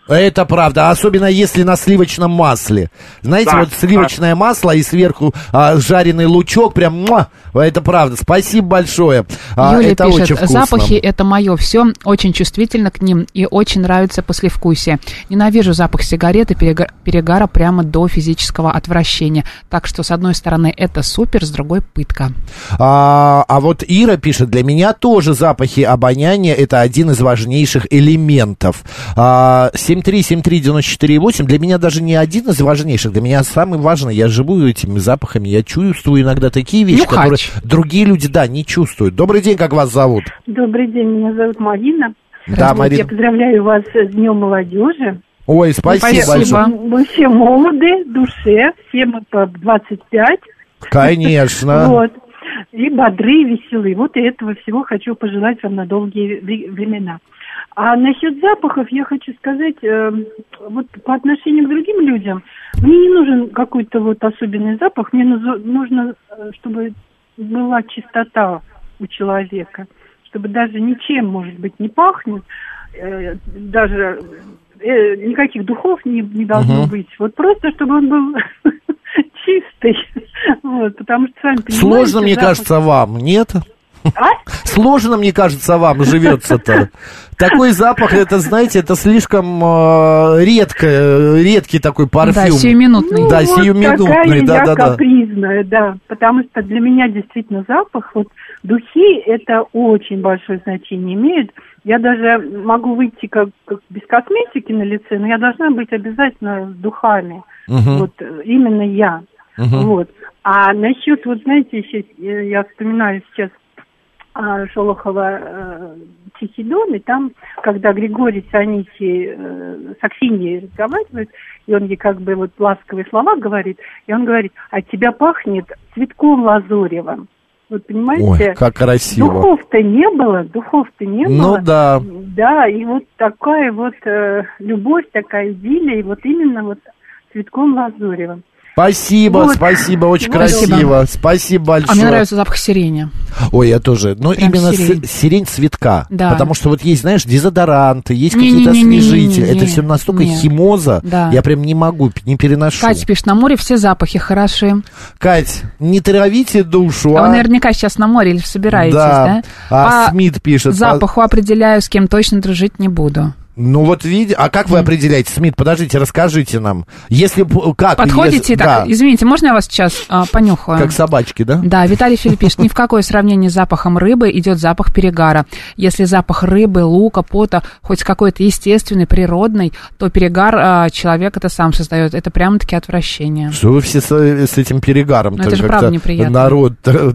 Это правда, особенно если на сливочном масле. Знаете, Да, вот сливочное да. масло и сверху а, жареный лучок, прям, муа, это правда. Спасибо большое. А, Юлия это пишет, очень вкусно. запахи это мое все, очень чувствительно к ним и очень нравится послевкусие. Ненавижу запах сигарет и перега- перегара прямо до физического отвращения. Так что, с одной стороны, это супер, с другой пытка. А, а вот Ира пишет, для меня тоже запахи обоняния это один из важнейших элементов. А, семь три семь три девяносто четыре восемь для меня даже не один из важнейших, для меня самый важный. Я живу этими запахами, я чувствую иногда такие вещи, Нюхач. которые другие люди, да, не чувствуют. Добрый день, как вас зовут? Добрый день, меня зовут Марина. Да, Вот, Марина. Я поздравляю вас с Днем молодежи. Ой, спасибо, Спасибо. большое. Мы все молоды, в душе, все мы по двадцать пять. Конечно. Вот. И бодры, и веселые. Вот и этого всего хочу пожелать вам на долгие вре- времена. А насчет запахов я хочу сказать, э, вот по отношению к другим людям, мне не нужен какой-то вот особенный запах, мне нужно, нужно, э, чтобы была чистота у человека, чтобы даже ничем, может быть, не пахнет, э, даже э, никаких духов не, не должно Мгм. быть. Вот просто, чтобы он был чистый. Вот, потому что, сами понимаете, Сложно, мне запах- кажется, вам, нет? А? Сложно, мне кажется, вам живется-то. Такой запах, это, знаете, это слишком э, редко, э, редкий такой парфюм. Да, сиюминутный. Ну, Да, вот сиюминутный, такая да, я да, да. капризная, да. Потому что для меня действительно запах, вот духи, это очень большое значение имеет. Я даже могу выйти как, как без косметики на лице, но я должна быть обязательно с духами. Мгм. Вот э, именно я. Мгм. Вот. А насчет, вот знаете, сейчас, э, я вспоминаю сейчас а, Шолохова э, «Тихий дон», и там, когда Григорий с Анисией, э, с Аксиньей разговаривает, и он ей как бы вот ласковые слова говорит, и он говорит: «От тебя пахнет цветком лазоревым». Вот понимаете? Ой, как красиво. Духов-то не было, духов-то не Ну было. да. Да, и вот такая вот э, любовь, такая идиллия, и вот именно вот цветком лазоревым. Спасибо, Вот. спасибо, очень Спасибо. красиво. Спасибо большое. А мне нравится запах сирени. Ой, я тоже. Но Прям именно сирень. с- сирень цветка. Да. Потому что вот есть, знаешь, дезодоранты, есть Не, какие-то не, не, не, освежители. не, не, Это все настолько не. химоза. Да. Я прям не могу, не переношу. Катя пишет, на море все запахи хороши. Кать, не травите душу, А а... вы наверняка сейчас на море или собираетесь, Да. да? А По Смит пишет... запаху определяю, с кем точно дружить не буду. Ну вот видите, а как вы определяете, Смит, подождите, расскажите нам. Если б- как... Подходите если- так, да, извините, можно я вас сейчас а, понюхаю? как собачки, да? Да, Виталий Филипп пишет, ни в какое сравнение с запахом рыбы идет запах перегара. Если запах рыбы, лука, пота, хоть какой-то естественный, природный, то перегар а, человек это сам создает. Это прямо-таки отвращение. Что вы все с, с этим перегаром? Ну, это же правда неприятно. Народ,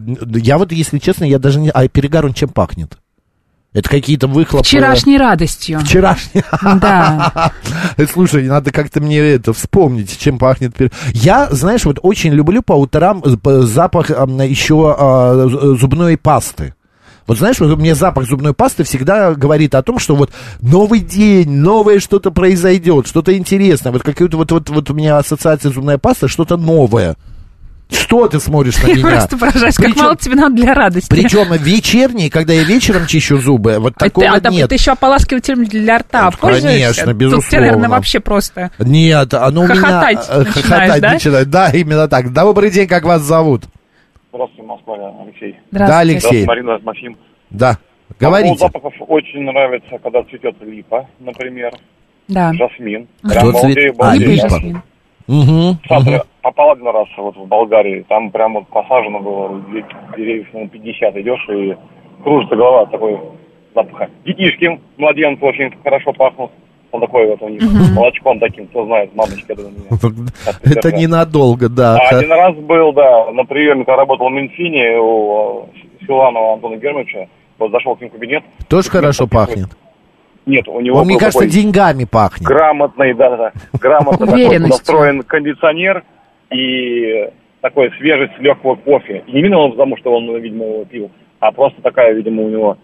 я вот, если честно, я даже не... А перегар, он чем пахнет? Это какие-то выхлопы... Вчерашней радостью. Вчерашний. Да. Слушай, надо как-то мне это вспомнить, чем пахнет перегар. Я, знаешь, вот очень люблю по утрам запах еще а, зубной пасты. Вот знаешь, вот мне запах зубной пасты всегда говорит о том, что вот новый день, новое что-то произойдет, что-то интересное. Вот какая-то вот, вот, вот у меня ассоциация зубная паста, что-то новое. Что ты смотришь на Я меня? просто поражаюсь, как Причем- мало тебе надо для радости. Причем вечерний, когда я вечером чищу зубы, вот А ты, такого а там нет. ты еще ополаскивателем для рта Ну, пользуешься? конечно, Тут тебе, безусловно. наверное, вообще просто... Нет, оно у меня... Хохотать э, начинаешь, хохотать да? начинает. Да, именно так. Добрый день, как вас зовут? Здравствуйте, Москва, Алексей. Да, Алексей. Здравствуйте, Марина, Максим. Да, По говорите. поводу запахов очень нравится, когда цветет липа, например. Да. Жасмин. Что Прям цвет- балдею, А, балдею. липа. Я Угу, сам угу. попал один раз вот в Болгарии, там прям вот посажено было де- деревьев, ну, пятьдесят, идешь и кружится голова от такой запаха. Детишки, младенцы очень хорошо пахнут. Он такой вот у них, Мгм. молочком таким, кто знает, мамочка, это у меня. Это ненадолго, да. А один раз был, да, на приеме, когда работал в Минфине у э, Силанова Антона Германовича, вот зашел к ним в кабинет. Тоже хорошо пахнет. Нет, у него Он, мне был кажется, такой деньгами пахнет. грамотный, да-да-да, грамотно такой Уверенностью. настроен кондиционер и такой свежесть легкого кофе. И не именно он, потому что он, видимо, его пил, а просто такая, видимо, у него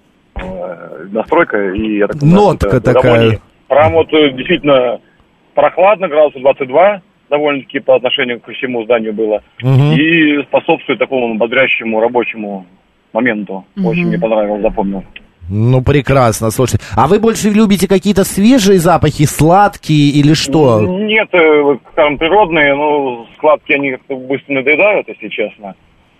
э, настройка и я так понимаю, Нотка это такая. гармония. Прям вот э, действительно прохладно, градусов двадцать два, довольно-таки по отношению ко всему зданию было. Мгм. И способствует такому бодрящему рабочему моменту. Мгм. Очень мне понравилось, запомнил. Ну, прекрасно, слушайте. А вы больше любите какие-то свежие запахи, сладкие или что? Нет, э, скажем, природные, ну, сладкие, они как-то быстро надоедают, если честно.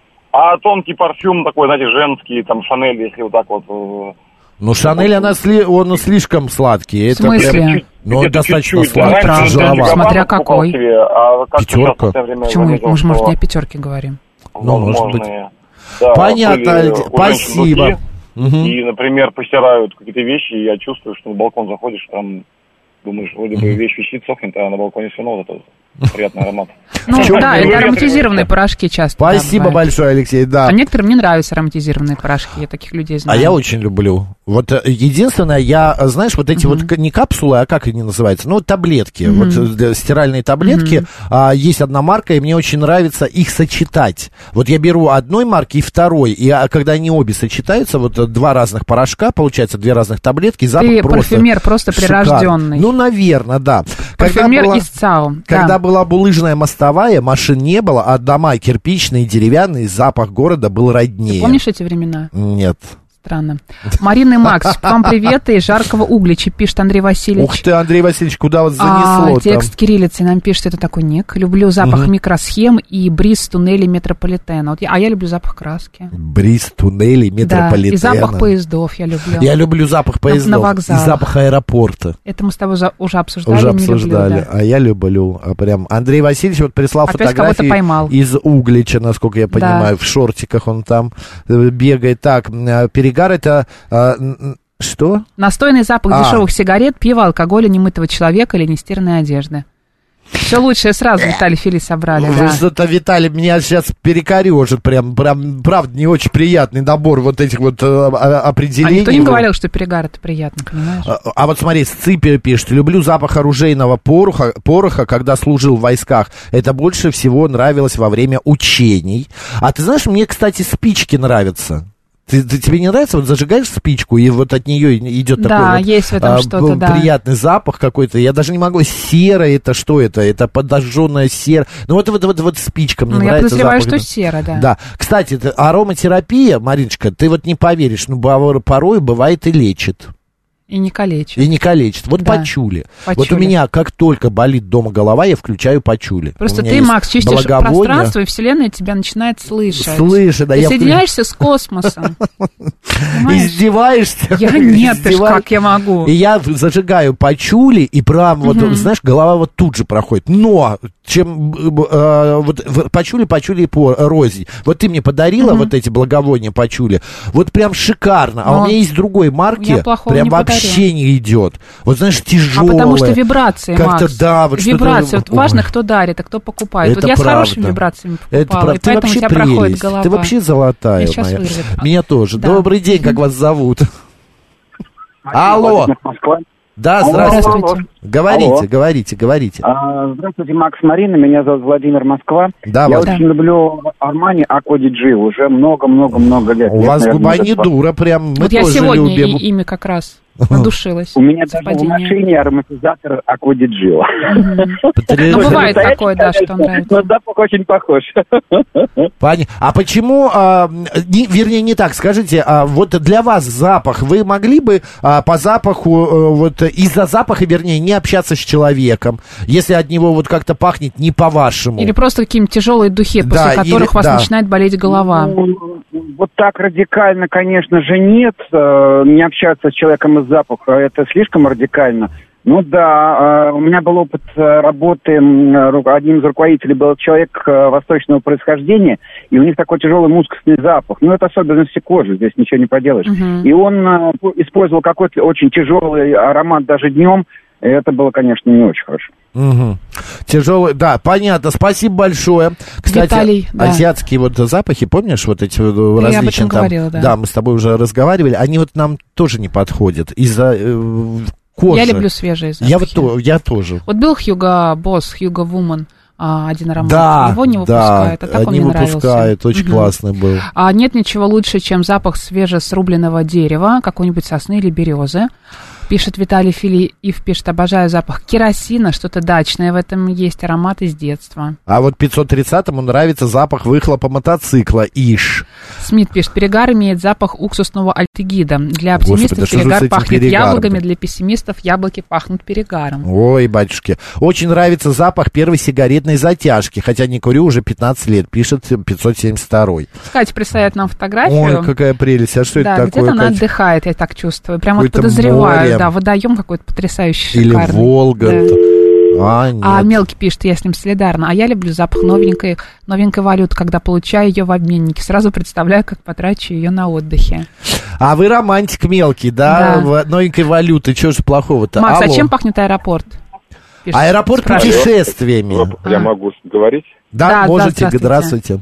А тонкий парфюм такой, знаете, женский, там, Шанель, если вот так вот... Э, ну, Шанель, она сли, он слишком сладкий. В смысле? Это прям, ну, он достаточно сладкий, да, тяжеловат. Смотря какой. Себе, а Пятерка. Почему? Мы же, может, не о пятерке говорим. Ну, может быть. Да, понятно, спасибо. Угу. И, например, постирают какие-то вещи, и я чувствую, что на балкон заходишь, там, думаешь, вроде бы вещь висит, сохнет, а на балконе все равно вот это приятный аромат. Ну, да, это ароматизированные порошки часто. Спасибо большое, Алексей, да. А некоторым не нравятся ароматизированные порошки, я таких людей знаю. А я очень люблю. Вот единственное, я, знаешь, вот эти uh-huh. вот не капсулы, а как они называются? Ну, таблетки, uh-huh. вот стиральные таблетки. Uh-huh. А, есть одна марка, и мне очень нравится их сочетать. Вот я беру одной марки и второй, и а, когда они обе сочетаются, вот два разных порошка, получается, две разных таблетки, запах Ты просто парфюмер просто прирожденный. Ну, наверное, да. Парфюмер была, из ЦАО. Когда да. была булыжная мостовая, машин не было, а дома кирпичные, деревянные, запах города был роднее. Ты помнишь эти времена? Нет. Странно. Марина и Макс, вам привет из жаркого Углича, пишет Андрей Васильевич. Ух ты, Андрей Васильевич, куда вас занесло? А, текст кириллицей нам пишет, это такой ник. Люблю запах угу. микросхем и бриз туннелей метрополитена. Вот я, а я люблю запах краски. Бриз туннелей метрополитена. Да, и запах поездов я люблю. Я люблю запах поездов. На, на вокзалах. И запах аэропорта. Это мы с тобой за, уже обсуждали. Уже обсуждали, люблю, да. а я люблю. А прям Андрей Васильевич вот прислал Опять фотографии из Углича, насколько я понимаю, да. в шортиках он там бегает. Так, перегар это... А, что? Настойный запах а. дешевых сигарет, пива, алкоголя, немытого человека или нестиранной одежды. Все лучшее сразу Виталий Фили собрали. Вы да. что-то, Виталий, меня сейчас перекорежит. Прям, прям, правда, не очень приятный набор вот этих вот а, определений. А никто не говорил, что перегар это приятно, понимаешь? А, а вот смотри, Сципи пишет. Люблю запах оружейного пороха, пороха, когда служил в войсках. Это больше всего нравилось во время учений. А ты знаешь, мне, кстати, спички нравятся. Ты, ты, тебе не нравится? Вот зажигаешь спичку, и вот от нее идет да, такой вот, есть в этом а, что-то, да. приятный запах какой-то. Я даже не могу. Сера это что это? Это подожженная сера. Ну вот, вот, вот, вот спичка мне ну, нравится. Я подозреваю, запах. что сера, да. Да. Кстати, это ароматерапия, Мариночка, ты вот не поверишь, но порой бывает и лечит. И не калечит. И не калечит. Вот да. пачули. пачули. Вот у меня, как только болит дома голова, я включаю пачули. Просто ты, Макс, чистишь пространство, и Вселенная тебя начинает слышать. Слышит, да. Ты я соединяешься с космосом. Издеваешься? Я нет, ты ж как я могу. И я зажигаю пачули, и прям вот, знаешь, голова вот тут же проходит. Но, чем вот пачули, пачули по розе. Вот ты мне подарила вот эти благовония пачули. Вот прям шикарно. А у меня есть другой марки. Прям вообще вообще не идет. Вот знаешь, тяжелое. А потому что вибрации, как-то, Макс. да, вот вибрации. Вот важно, кто дарит, а кто покупает. Это вот я правда. с хорошими вибрациями покупала, это правда. и Ты поэтому у тебя прелесть. проходит голова. Ты вообще золотая моя. Меня тоже. Да. Добрый день, как вас зовут? Алло. Да, здравствуйте. здравствуйте. Говорите, Алло. говорите, говорите. А, здравствуйте, Макс, Марина, меня зовут Владимир, Москва. Да, Я вот. очень люблю Армани Aqua di Gio уже много-много-много лет. У лет, вас наверное, губа не дура, прям мы вот тоже я сегодня любим. И, ими как раз надушилась. У меня даже в машине ароматизатор Aqua di Gio. Ну, бывает такое, да, что нравится. Но запах очень похож. Понятно. А почему, а, не, вернее, не так, скажите, а вот для вас запах, вы могли бы а, по запаху, а, вот из-за запаха, вернее, не общаться с человеком, если от него вот как-то пахнет не по-вашему? Или просто какие-нибудь тяжелые духи, после да, которых или, у вас да. начинает болеть голова? Ну, вот так радикально, конечно же, нет. Не общаться с человеком из запаха, это слишком радикально. Ну да, у меня был опыт работы, одним из руководителей был человек восточного происхождения, и у них такой тяжелый мускусный запах. Ну, это особенности кожи, здесь ничего не поделаешь. Uh-huh. И он использовал какой-то очень тяжелый аромат даже днем, и это было, конечно, не очень хорошо. Угу. Тяжелый, да, понятно, спасибо большое. Кстати, Виталий, да. азиатские вот запахи, помнишь, вот эти вот различные, Я об этом там, говорила, да. Да, мы с тобой уже разговаривали, они вот нам тоже не подходят из-за э, кожи. Я люблю свежие запахи. Я, вот, я тоже. Вот был Хьюго Босс, Хьюго Вуман, один аромат, да, его не выпускают, да, а так он не мне выпускают, нравился. очень угу. классный был. А нет ничего лучше, чем запах свежесрубленного дерева, какой-нибудь сосны или березы. Пишет Виталий Филиев, пишет, обожаю запах керосина, что-то дачное в этом есть, аромат из детства. А вот пятьсот тридцатому нравится запах выхлопа мотоцикла, иш. Смит пишет, перегар имеет запах уксусного альдегида. Для оптимистов Господи, перегар пахнет перегаром? яблоками, для пессимистов яблоки пахнут перегаром. Ой, батюшки. Очень нравится запах первой сигаретной затяжки, хотя не курю уже пятнадцать лет, пишет пятьсот семьдесят второй. Катя присылает нам фотографию. Ой, какая прелесть, а что да, это такое, где-то она Катя? отдыхает, я так чувствую. Прямо вот Какое-то подозреваю, море. да, водоем какой-то потрясающий, Или шикарный. Волга. Да. А, нет. А Мелкий пишет, я с ним солидарна. А я люблю запах новенькой, новенькой валюты, когда получаю ее в обменнике. Сразу представляю, как потрачу ее на отдыхе. А вы романтик Мелкий, да? Да. В новенькой валюты, чего же плохого-то? Макс, Алло. а чем пахнет аэропорт? Пишет, Аэропорт спрашивает. путешествиями. Я могу говорить? Да, Да, можете, да, здравствуйте. здравствуйте.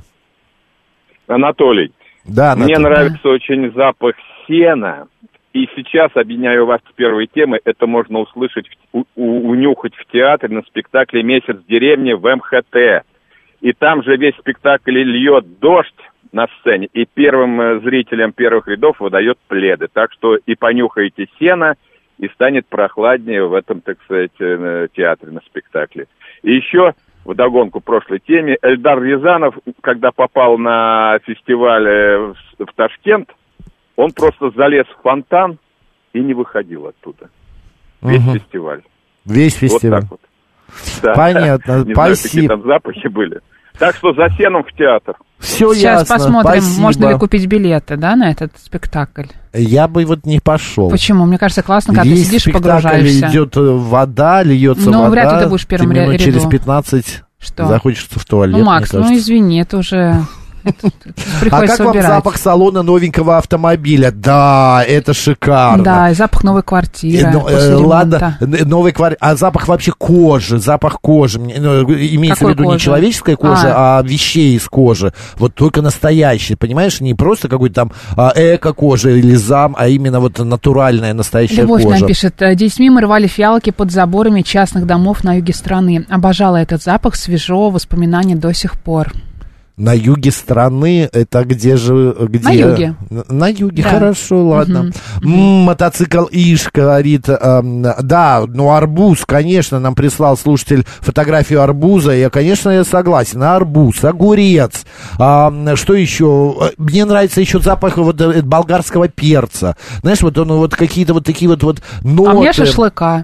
Анатолий. Да, Мне Анатолий. нравится очень запах сена. И сейчас, объединяю вас с первой темы, это можно услышать, у- у- унюхать в театре на спектакле «Месяц в деревне» в эм ха тэ. И там же весь спектакль льет дождь на сцене, и первым э, зрителям первых рядов выдает пледы. Так что и понюхаете сено, и станет прохладнее в этом, так сказать, э, театре на спектакле. И еще, вдогонку прошлой теме, Эльдар Рязанов, когда попал на фестиваль э, в, в Ташкент, он просто залез в фонтан и не выходил оттуда. Весь Мгм. фестиваль. Весь фестиваль. Вот так вот. Да. Понятно, Не знаю, какие спасибо. там запахи были. Так что за сеном в театр. Все Сейчас ясно, посмотрим, спасибо. можно ли купить билеты, да, на этот спектакль. Я бы вот не пошел. Почему? Мне кажется, классно, когда Весь ты сидишь и спектакль погружаешься. идет э, вода, льется Ну, вода. вряд ли ты будешь в первом ты минут ряду. через пятнадцать Что? захочется в туалет, Ну, Макс, мне ну кажется. извини, это уже... это- это А приходится как вам выбирать. запах салона новенького автомобиля? Да, это шикарно. Да, и запах новой квартиры. Э, ну, после э, ремонта. ладно, н- новый квар... а запах вообще кожи, запах кожи, Мне, ну, имеется Какой в виду не кожи? человеческая кожа, а. вещей из кожи, вот только настоящие, понимаешь, не просто какой-то там а, эко-кожа или зам, а именно вот натуральная настоящая Любовь кожа. нам пишет, детьми мы рвали фиалки под заборами частных домов на юге страны. Обожала этот запах, свежо, воспоминания до сих пор. На юге страны, это где же... Где? На юге. На, на юге, Да. хорошо, ладно. Мгм. М, мотоцикл Иш, говорит, эм, да, ну арбуз, конечно, нам прислал слушатель фотографию арбуза, я, конечно, я согласен, арбуз, огурец, а, что еще? Мне нравится еще запах вот э, болгарского перца, знаешь, вот он вот какие-то вот такие вот, вот ноты. А мне шашлыка.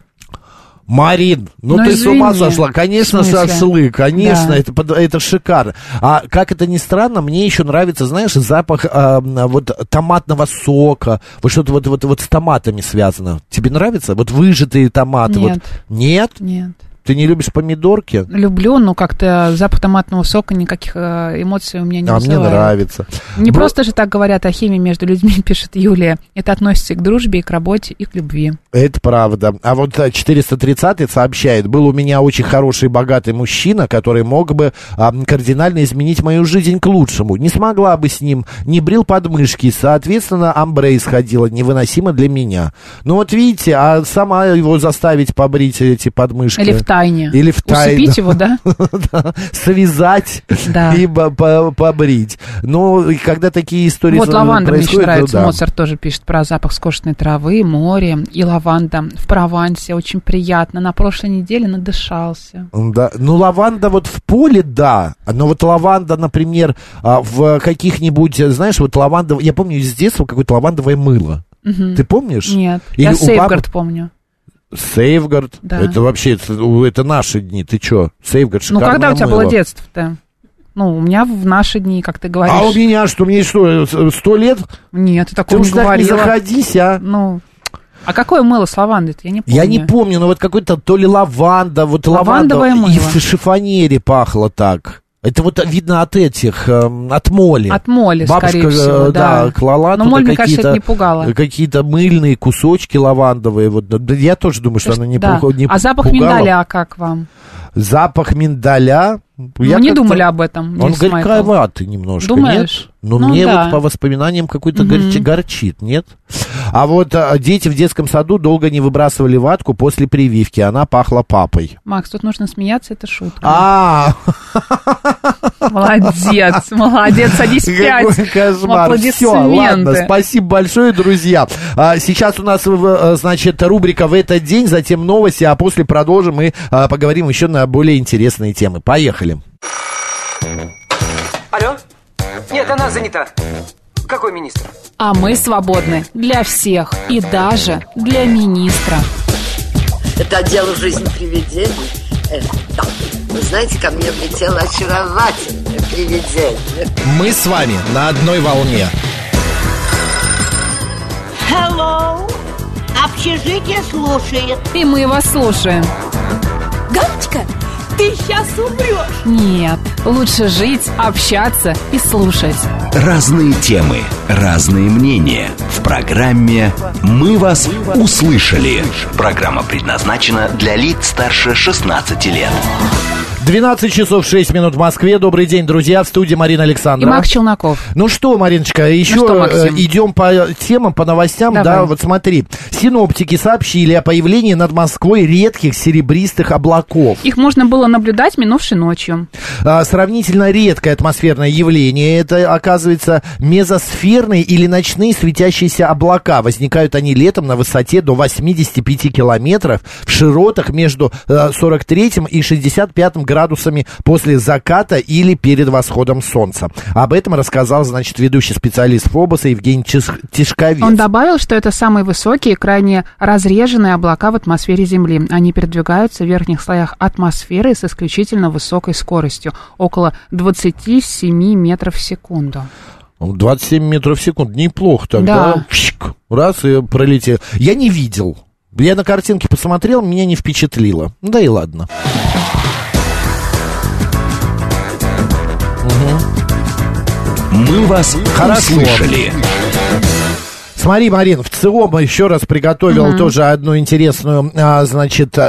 Марин, ну, Ну, ты с ума извини. сошла, конечно, В смысле? шашлык, конечно, Да. это, под- это шикарно. А как это ни странно, мне еще нравится, знаешь, запах а, вот томатного сока, вот что-то вот, вот, вот с томатами связано. Тебе нравится? Вот выжатые томаты. Нет. Вот. Нет? Нет. Ты не любишь помидорки? Люблю, но как-то запах томатного сока никаких э, эмоций у меня не А мне вызывает. нравится. Не Бро- просто же так говорят о химии между людьми, пишет Юлия. Это относится и к дружбе, и к работе, и к любви. Это правда. А вот а, четыреста тридцатый сообщает, был у меня очень хороший, богатый мужчина, который мог бы а, кардинально изменить мою жизнь к лучшему. Не смогла бы с ним, не брил подмышки, соответственно, амбре исходило невыносимо для меня. Ну вот видите, а сама его заставить побрить эти подмышки. Или в тайне. Или в тайне. Усыпить его, да? Да, связать Да. и по- по- побрить. Ну, и когда такие истории Вот с- лаванда мне еще происходят, нравится. ну да. Моцарт тоже пишет про запах скошенной травы, море и лаванда в Провансе. Очень приятно. На прошлой неделе надышался. Да. Ну, лаванда вот в поле, да. Но вот лаванда, например, а, в каких-нибудь, знаешь, вот лаванда... Я помню из детства какое-то лавандовое мыло. Мгм. Ты помнишь? Нет. Или Я у Сейфгард папы- помню. Сейфгард? Да. Это вообще, это, это наши дни. Ты чё? Сейфгард, Ну, шикарное когда у тебя мыло. было детство-то? Ну, у меня в наши дни, как ты говоришь. А у меня что, мне что, сто лет? Нет, ты Ты такого уж не так не говорила. заходись, а? Ну, а какое мыло с лавандой-то? Я не помню. Я не помню, но вот какой-то то ли лаванда, вот Лавандовое лаванда и мыло. в шифонере пахло так. Это вот видно от этих, эм, от моли. От моли, Бабушка, скорее всего, э, да, да. клала Но туда моль, мне кажется, какие-то, это не пугало. какие-то мыльные кусочки лавандовые. Вот. Да, я тоже думаю, что она не, Да. пугала, не А запах пугала. миндаля как вам? Запах миндаля. Ну, я не как-то- думали об этом. Он мисс Майкл? горьковатый немножко, Думаешь? нет? Но Ну, мне да. вот по воспоминаниям какой-то Мгм. горчи- горчит, нет? А вот а, дети в детском саду долго не выбрасывали ватку после прививки, она пахла папой. Макс, тут нужно смеяться, это шутка. А, Молодец, молодец, садись в пять. какой кошмар. Все, ладно, спасибо большое, друзья. А, сейчас у нас, значит, рубрика «В этот день», затем новости, а после продолжим и а, поговорим еще на более интересные темы. Поехали. Алло? Нет, она занята. Какой министр? А мы свободны для всех и даже для министра. Это отдел «Жизнь привидений». Э, да. Вы знаете, ко мне влетело очаровательное привидение. Мы с вами на одной волне. Hello! Общежитие слушает. И мы вас слушаем. Галочка, ты сейчас умрешь. Нет, лучше жить, общаться и слушать. Разные темы, разные мнения. В программе «Мы вас услышали». Программа предназначена для лиц старше шестнадцати лет. двенадцать часов шесть минут в Москве. Добрый день, друзья. В студии Марина Александрова. И Макс Челноков. Ну что, Мариночка, еще ну что, идем по темам, по новостям. Давай. Да, вот смотри. Синоптики сообщили о появлении над Москвой редких серебристых облаков. Их можно было наблюдать минувшей ночью. А, сравнительно редкое атмосферное явление. Это, оказывается, мезосферные или ночные светящиеся облака. Возникают они летом на высоте до восемьдесят пять километров в широтах между сорок третьим и шестьдесят пятым градусами градусами после заката или перед восходом солнца. Об этом рассказал, значит, ведущий специалист ФОБОСа Евгений Тишковец. Он добавил, что это самые высокие, крайне разреженные облака в атмосфере Земли. Они передвигаются в верхних слоях атмосферы с исключительно высокой скоростью, около двадцать семь метров в секунду. двадцать семь метров в секунду, неплохо так, да? да? Раз и пролетел. Я не видел. Я на картинке посмотрел, меня не впечатлило. Да и ладно. Мы вас Хорошо. услышали. Смотри, Марин, в ЦИОМ еще раз приготовил mm-hmm. тоже одну интересную, а, значит,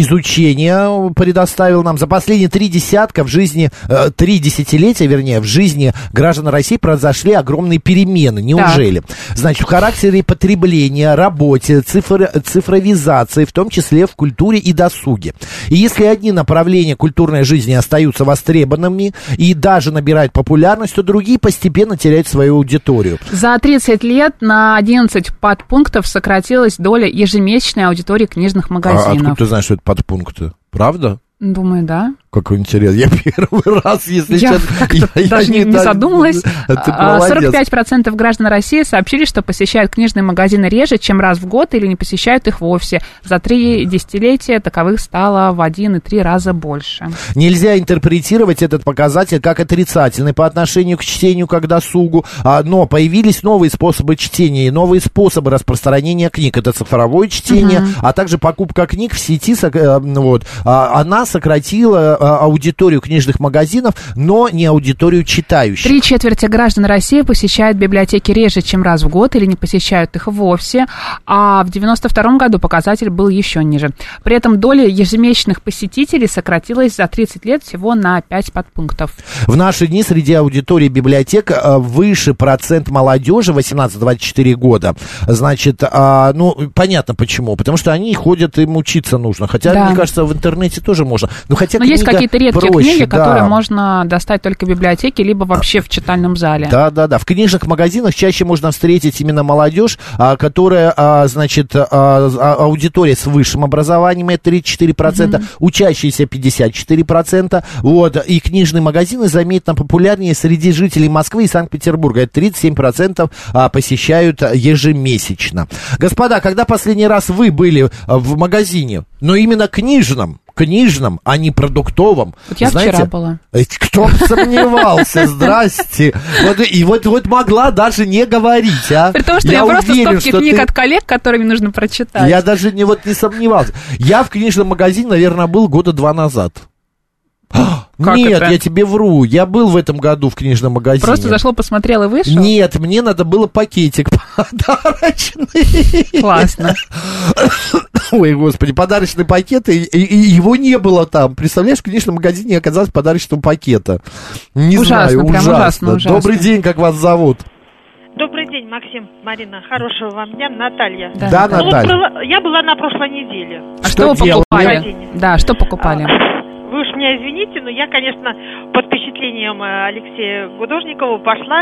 изучение предоставил нам. За последние три десятка в жизни, три десятилетия, вернее, в жизни граждан России произошли огромные перемены. Неужели? Так. Значит, в характере потребления, работе, цифр, цифровизации, в том числе в культуре и досуге. И если одни направления культурной жизни остаются востребованными и даже набирают популярность, то другие постепенно теряют свою аудиторию. За тридцать лет на одиннадцать подпунктов сократилась доля ежемесячной аудитории книжных магазинов. А откуда ты знаешь, что это подпункты? Правда? Думаю, да. Какой интерес. Я первый раз, если я честно... Я, я даже не, не так... задумалась. Ты сорок пять процентов граждан России сообщили, что посещают книжные магазины реже, чем раз в год, или не посещают их вовсе. За три десятилетия таковых стало в один и три раза больше. Нельзя интерпретировать этот показатель как отрицательный по отношению к чтению как досугу, но появились новые способы чтения и новые способы распространения книг. Это цифровое чтение, uh-huh. а также покупка книг в сети. Вот, она сократила аудиторию книжных магазинов, но не аудиторию читающих. Три четверти граждан России посещают библиотеки реже, чем раз в год, или не посещают их вовсе, а в девяносто втором году показатель был еще ниже. При этом доля ежемесячных посетителей сократилась за тридцать лет всего на пять подпунктов. В наши дни среди аудитории библиотек выше процент молодежи восемнадцать-двадцать четыре года. Значит, ну, понятно почему. Потому что они ходят, им учиться нужно. Хотя, да. мне кажется, в интернете тоже можно. Но, хотя Но есть какие-то редкие проще, книги, да. которые можно достать только в библиотеке, либо вообще в читальном зале. Да, да, да. В книжных магазинах чаще можно встретить именно молодежь, которая, значит, аудитория с высшим образованием, это тридцать четыре процента, mm-hmm. учащиеся пятьдесят четыре процента. Вот. И книжные магазины заметно популярнее среди жителей Москвы и Санкт-Петербурга. Это тридцать семь процентов посещают ежемесячно. Господа, когда последний раз вы были в магазине, но именно книжном, книжном, а не продуктовом. Вот я знаете, вчера была. Кто бы сомневался, здрасте. Вот, и вот, вот могла даже не говорить, а. При том, что я, я просто уверен, стопки книг ты... от коллег, которыми нужно прочитать. Я даже не, вот, не сомневался. Я в книжном магазине, наверное, был года два назад. Как Нет, это? Я тебе вру. Я был в этом году в книжном магазине. Просто зашел, посмотрел и вышел? Нет, мне надо было пакетик подарочный. Классно. Ой, господи, подарочный пакет, и, и, и его не было там. Представляешь, в книжном магазине оказалось подарочного пакета. Не ужасно, знаю, прям ужасно. ужасно, ужасно. Добрый день, как вас зовут? Добрый день, Максим, Марина. Хорошего вам дня. Наталья. Да, да, ну, Наталья. Вот, я была на прошлой неделе. А что, что вы покупали? Да, что покупали? Вы уж меня извините, но я, конечно, под впечатлением Алексея Гудожникова пошла,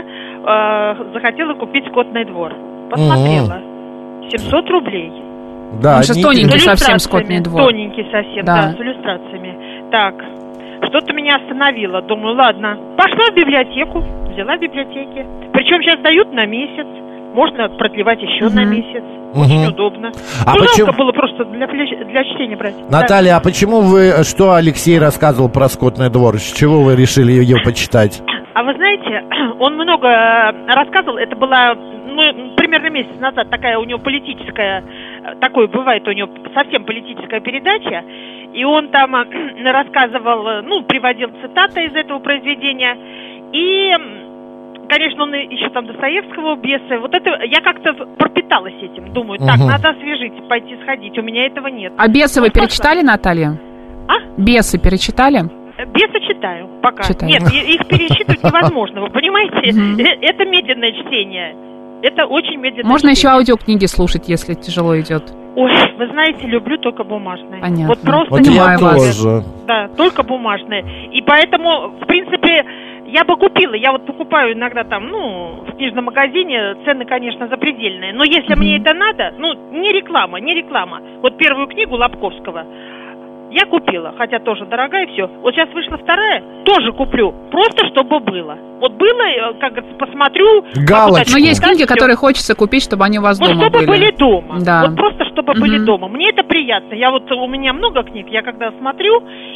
э, захотела купить скотный двор. Посмотрела. семьсот рублей. Да, он сейчас тоненький совсем скотный двор. Тоненький совсем, да. да, с иллюстрациями. Так, что-то меня остановило. Думаю, ладно. Пошла в библиотеку, взяла в библиотеке. Причем сейчас дают на месяц. Можно продлевать еще угу. на месяц. Очень угу. удобно. А ну, почему... жалко было просто для, для чтения брать. Наталья, да. а почему вы, что Алексей рассказывал про скотный двор? С чего вы решили ее почитать? А вы знаете, он много рассказывал. Это была, ну, примерно месяц назад такая у него политическая, такое бывает у него совсем политическая передача. И он там рассказывал, ну, приводил цитаты из этого произведения. И... Конечно, он еще там Достоевского, бесы. Вот это я как-то пропиталась этим. Думаю, так, угу. надо освежить, пойти сходить. У меня этого нет. А бесы вы перечитали, Наталья? А? Бесы перечитали? Бесы читаю пока. Читаю. Нет, их перечитывать невозможно. Вы понимаете? Это медленное чтение. Это очень медленное Можно чтение. еще аудиокниги слушать, если тяжело идет. Ой, вы знаете, люблю только бумажные. Понятно. Вот просто вот я тоже. Да, только бумажные. И поэтому, в принципе, я бы купила. Я вот покупаю иногда там, ну, в книжном магазине. Цены, конечно, запредельные. Но если mm-hmm. мне это надо, ну, не реклама, не реклама. Вот первую книгу Лобковского я купила, хотя тоже дорогая, все. Вот сейчас вышла вторая, тоже куплю. Просто чтобы было. Вот было, как говорится, посмотрю. Галочку. Но есть книги, все. Которые хочется купить, чтобы они у вас вот дома чтобы были. были дома. Да. Вот просто чтобы угу. были дома. Мне это приятно. Я вот, у меня много книг, я когда смотрю,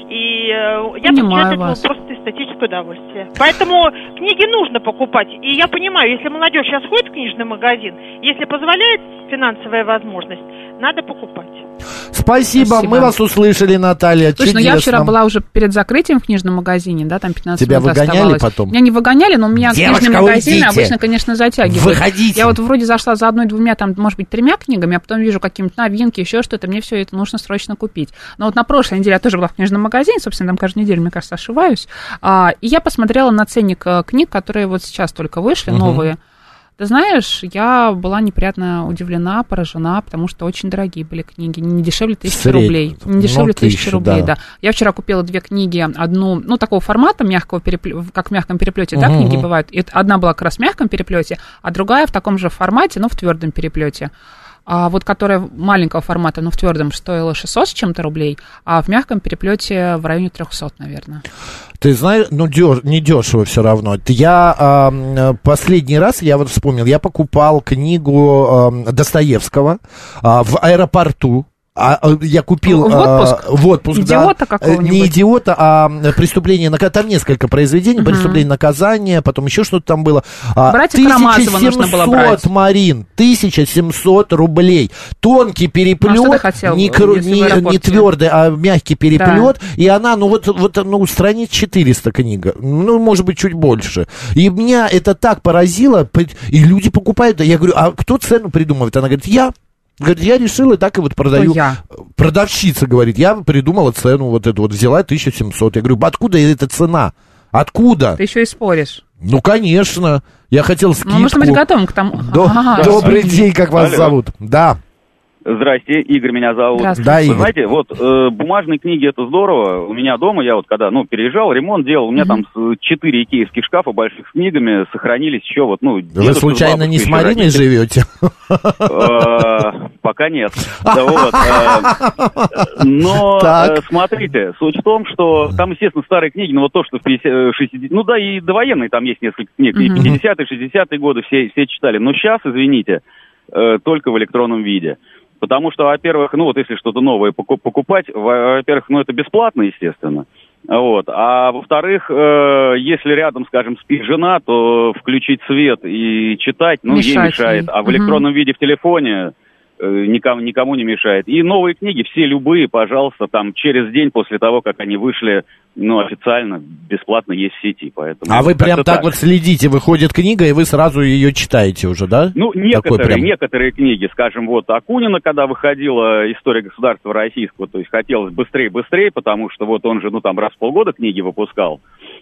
и э, я понимаю получаю от этого вас. просто эстетическое удовольствие. Поэтому книги нужно покупать. И я понимаю, если молодежь сейчас ходит в книжный магазин, если позволяет финансовая возможность, надо покупать. Спасибо, Спасибо. Мы вас услышали, Наталья. Слушай, ну я вчера была уже перед закрытием в книжном магазине, да, там пятнадцать Тебя минут выгоняли оставалось. потом? Меня не выгоняли, но у меня Девочка, книжный магазин уйдите. Обычно, конечно, затягивает. Выходите. Я вот вроде зашла за одной-двумя, там, может быть, тремя книгами, а потом вижу какие-нибудь новинки, еще что-то, мне все это нужно срочно купить. Но вот на прошлой неделе я тоже была в книжном магазине, собственно, там каждую неделю, мне кажется, ошиваюсь, а, и я посмотрела на ценник книг, которые вот сейчас только вышли, угу. новые. Ты знаешь, я была неприятно удивлена, поражена, потому что очень дорогие были книги, не дешевле тысячи рублей. Не дешевле ну, тысячи рублей, да. да. Я вчера купила две книги, одну, ну, такого формата, мягкого переплё... как в мягком переплете, uh-huh. да, книги бывают. И одна была как раз в мягком переплете, а другая в таком же формате, но в твердом переплете. А вот которая маленького формата, но в твердом, стоила шестьсот с чем-то рублей, а в мягком переплете в районе триста, наверное. Ты знаешь, ну, деш, не дешево все равно. Я э, последний раз, я вот вспомнил, я покупал книгу э, Достоевского э, в аэропорту. А, я купил... В отпуск? А, в отпуск, идиота да. какого-нибудь? Не идиота, а преступление... Там несколько произведений. Uh-huh. Преступление наказания, потом еще что-то там было. Братьев Карамазова нужно было брать. Марин, тысяча семьсот рублей. Тонкий переплет, а хотел, не, кру, не, не твердый, а мягкий переплет. Да. И она, ну вот, вот ну, страниц четыреста книга. Ну, может быть, чуть больше. И меня это так поразило. И люди покупают. Я говорю, а кто цену придумывает? Она говорит, я... Говорит, я решила, и так и вот продаю. Я? Продавщица говорит, я придумала цену вот эту вот, взяла тысяча семьсот. Я говорю, откуда эта цена? Откуда? Ты еще и споришь. Ну, конечно. Я хотел скидку. Ну, нужно быть готовым к тому. До... Ага. Добрый день, как вас Алло. Зовут? Да. Здрасте, Игорь меня зовут. Да, Игорь. Вы знаете, вот э, бумажные книги это здорово. У меня дома, я вот когда, ну, переезжал, ремонт делал, у меня mm-hmm. там четыре икеевских шкафа больших с книгами сохранились еще вот, ну... Вы случайно не с Мариной живете? Пока нет. Но смотрите, суть в том, что там, естественно, старые книги, но вот то, что в шестидесятые... Ну да, и довоенные там есть несколько книг, и пятидесятые, шестидесятые годы все читали. Но сейчас, извините, только в электронном виде. Потому что, во-первых, ну вот если что-то новое покупать, во-первых, ну это бесплатно, естественно. Вот. А во-вторых, э, если рядом, скажем, спит жена, то включить свет и читать, ну, мешает ей мешает. Ей. А в электронном угу. виде в телефоне э, никому, никому не мешает. И новые книги, все любые, пожалуйста, там через день после того, как они вышли, ну, официально, бесплатно есть в сети. Поэтому а вы прям так, так вот следите, выходит книга, и вы сразу ее читаете уже, да? Ну, некоторые, прям... некоторые книги, скажем, вот Акунина, когда выходила «История государства российского», то есть хотелось быстрее-быстрее, потому что вот он же, ну, там раз в полгода книги выпускал.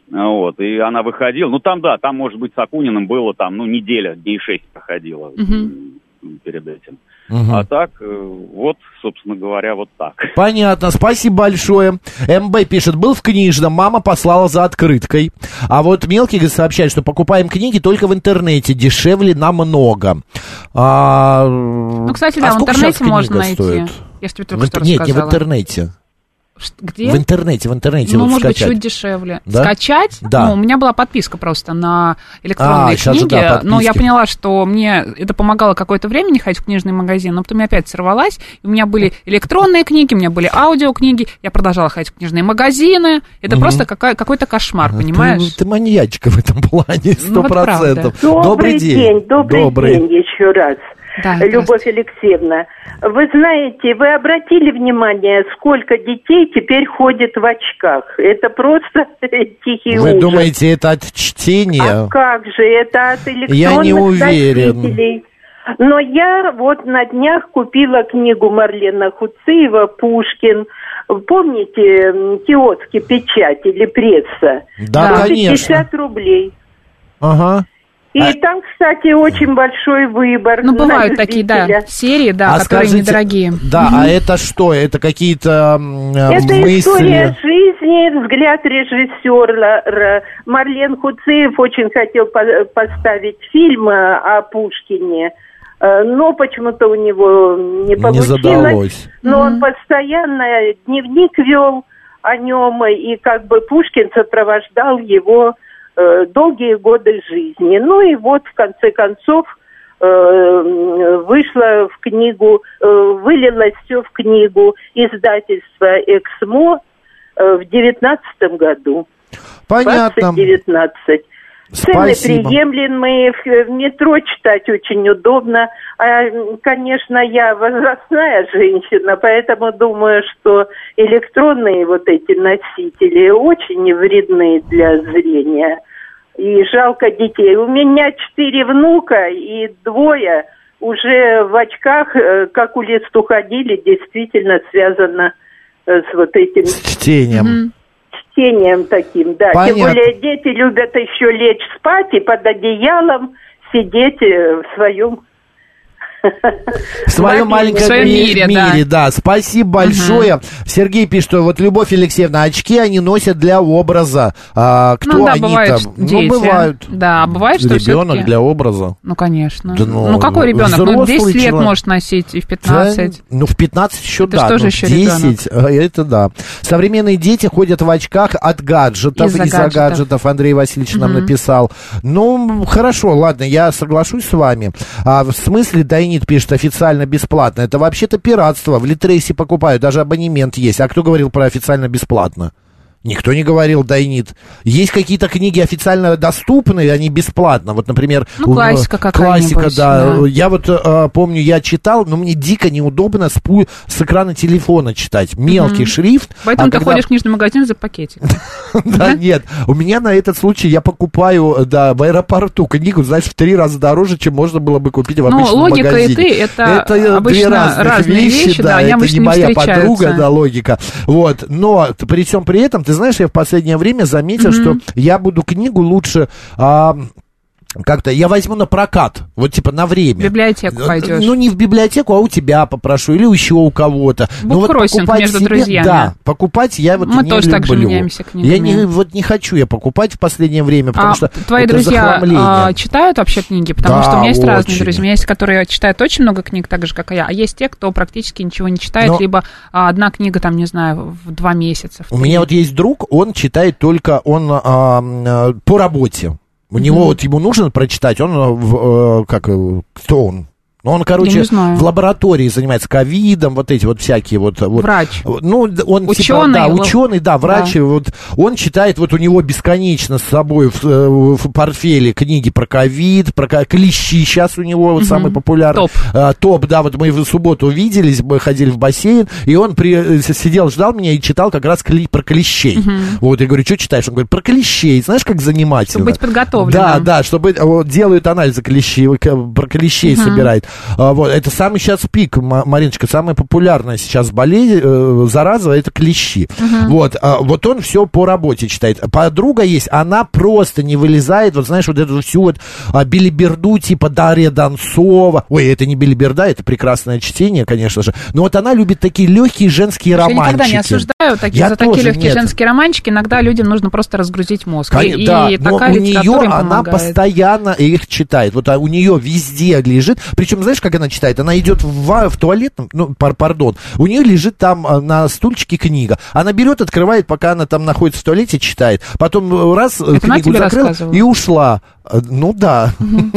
Вот, и она выходила. Ну, там, да, там, может быть, с Акуниным было там, ну, неделя, дней шесть проходила угу. перед этим. Угу. А так, вот, собственно говоря, вот так. Понятно, спасибо большое. МБ пишет, был в книжном, мама послала за открыткой. А вот Мелкий сообщает, что покупаем книги только в интернете, дешевле намного. А... Ну, кстати, да, а в интернете можно найти. Стоит? Я же тебе только в... что Нет, рассказала. Не в интернете. Где? В интернете, в интернете. Ну, вот может скачать. быть, чуть дешевле. Да? Скачать? Да. Ну, у меня была подписка просто на электронные а, книги. Да, но я поняла, что мне это помогало какое-то время не ходить в книжный магазин, но потом я опять сорвалась. И у меня были электронные книги, у меня были аудиокниги. Я продолжала ходить в книжные магазины. Это угу. просто какая, какой-то кошмар, понимаешь? Ты, ты маньячка в этом плане, сто процентов. Ну, вот добрый день. день. Добрый, добрый день еще раз. Да, Любовь Алексеевна, вы знаете, вы обратили внимание, сколько детей теперь ходит в очках? Это просто тихий вы ужас. Вы думаете, это от чтения? А как же, это от электронных я не уверен. носителей. Но я вот на днях купила книгу Марлена Хуциева «Пушкин». Помните, киотский печать или пресса? Да, конечно. пятьдесят рублей. Ага. И а... там, кстати, очень большой выбор. Ну, бывают такие, да, серии, да, а которые скажите, недорогие. Да, угу. А это что? Это какие-то э, это мысли? История жизни, взгляд режиссера. Марлен Хуциев очень хотел по- поставить фильм о Пушкине, но почему-то у него не получилось. Не задалось. Но угу. он постоянно дневник вел о нем, и как бы Пушкин сопровождал его долгие годы жизни. Ну и вот, в конце концов, вышло в книгу, вылилось все в книгу издательства «Эксмо» в девятнадцатом году. Понятно. двадцать девятнадцать. Цены приемлемые, в метро читать очень удобно. А, конечно, я возрастная женщина, поэтому думаю, что электронные вот эти носители очень вредны для зрения. И жалко детей. У меня четыре внука и двое уже в очках, как у листу ходили, действительно связано с вот этим... С чтением. Mm-hmm. Чтением таким, да. Понятно. Тем более дети любят еще лечь спать и под одеялом сидеть в своем... В своем маленьком в своем мире, мире да. да. Спасибо большое. Угу. Сергей пишет, что вот, Любовь Алексеевна, очки они носят для образа. А, кто ну, да, они-то? Ну, бывают. Да, бывает, что ребенок для образа. Ну, конечно. Да, ну, ну, какой ребенок? Ну, в десять лет человек. Может носить, и в пятнадцать. Да, ну, в пятнадцать еще это да, тоже но еще в десять, ребенок. Это да. Современные дети ходят в очках от гаджетов. Из-за, из-за гаджетов. гаджетов. Андрей Васильевич угу. нам написал. Ну, хорошо, ладно, я соглашусь с вами. А, в смысле, Дайнит пишет, официально бесплатно. Это вообще-то пиратство. В Литресе покупают, даже абонемент есть. А кто говорил про официально бесплатно? Никто не говорил, Дайнит. Есть какие-то книги официально доступные, они бесплатно. Вот, например... Ну, классика какая-нибудь. Классика, да. да. Я вот э, помню, я читал, но мне дико неудобно с, пу- с экрана телефона читать. Мелкий mm-hmm. шрифт. Поэтому а ты когда... ходишь в книжный магазин за пакетик. Да, нет. У меня на этот случай я покупаю, да, в аэропорту книгу, знаешь, в три раза дороже, чем можно было бы купить в обычном магазине. Ну, логика и ты, это обычно разные вещи, да, они обычно не встречаются. Это не моя подруга, да, логика. Вот. Но при всем при этом, ты знаешь, я в последнее время заметил, mm-hmm. что я буду книгу лучше... А, как-то я возьму на прокат, вот типа на время. В библиотеку пойдешь. Ну, не в библиотеку, а у тебя попрошу, или еще у кого-то. Ну, вот покупать между себе, друзьями. Да, покупать я вот Мы не тоже люблю. так же меняемся книгами. Я не, вот не хочу я покупать в последнее время, потому а что твои это друзья а, читают вообще книги? Потому да, что у меня есть очень. разные друзья. У меня есть, которые читают очень много книг, так же, как и я. А есть те, кто практически ничего не читает, Но... либо а, одна книга, там, не знаю, в два месяца. В у меня вот есть друг, он читает только, он а, а, по работе. У mm-hmm. него вот ему нужно прочитать, он, в, э, как, кто он? Ну, он, короче, в лаборатории занимается ковидом, вот эти вот всякие вот... вот врач. Ну, он ученый. Типа, да, ученый, да, врач. Да. Вот, он читает, вот у него бесконечно с собой в, в портфеле книги про ковид, про клещи сейчас у него вот, mm-hmm. самый популярный. Топ. А, топ, да, вот мы в субботу виделись, мы ходили в бассейн, и он при, сидел, ждал меня и читал как раз кли, про клещей. Mm-hmm. Вот, я говорю, что читаешь? Он говорит, про клещей, знаешь, как занимательно. Чтобы быть подготовленным. Да, да, чтобы вот, делают анализы клещей, про клещей mm-hmm. собирает. А, вот, это самый сейчас пик, Мариночка, самая популярная сейчас болезнь, э, зараза, это клещи. Uh-huh. Вот, а, вот он все по работе читает. Подруга есть, она просто не вылезает, вот знаешь, вот эту всю вот а, билиберду типа Дарья Донцова. Ой, это не билиберда, это прекрасное чтение, конечно же. Но вот она любит такие легкие женские романчики. Я никогда не осуждаю такие, Я за такие легкие нет. женские романчики. Иногда людям нужно просто разгрузить мозг. Кон... И, да, и но такая у нее она помогает. постоянно их читает. Вот а у нее везде лежит. Причем, знаешь, как она читает? Она идет в, в туалет, ну, пар, пардон, у нее лежит там на стульчике книга. Она берет, открывает, пока она там находится в туалете, читает. Потом раз это книгу закрыла и ушла. Ну да.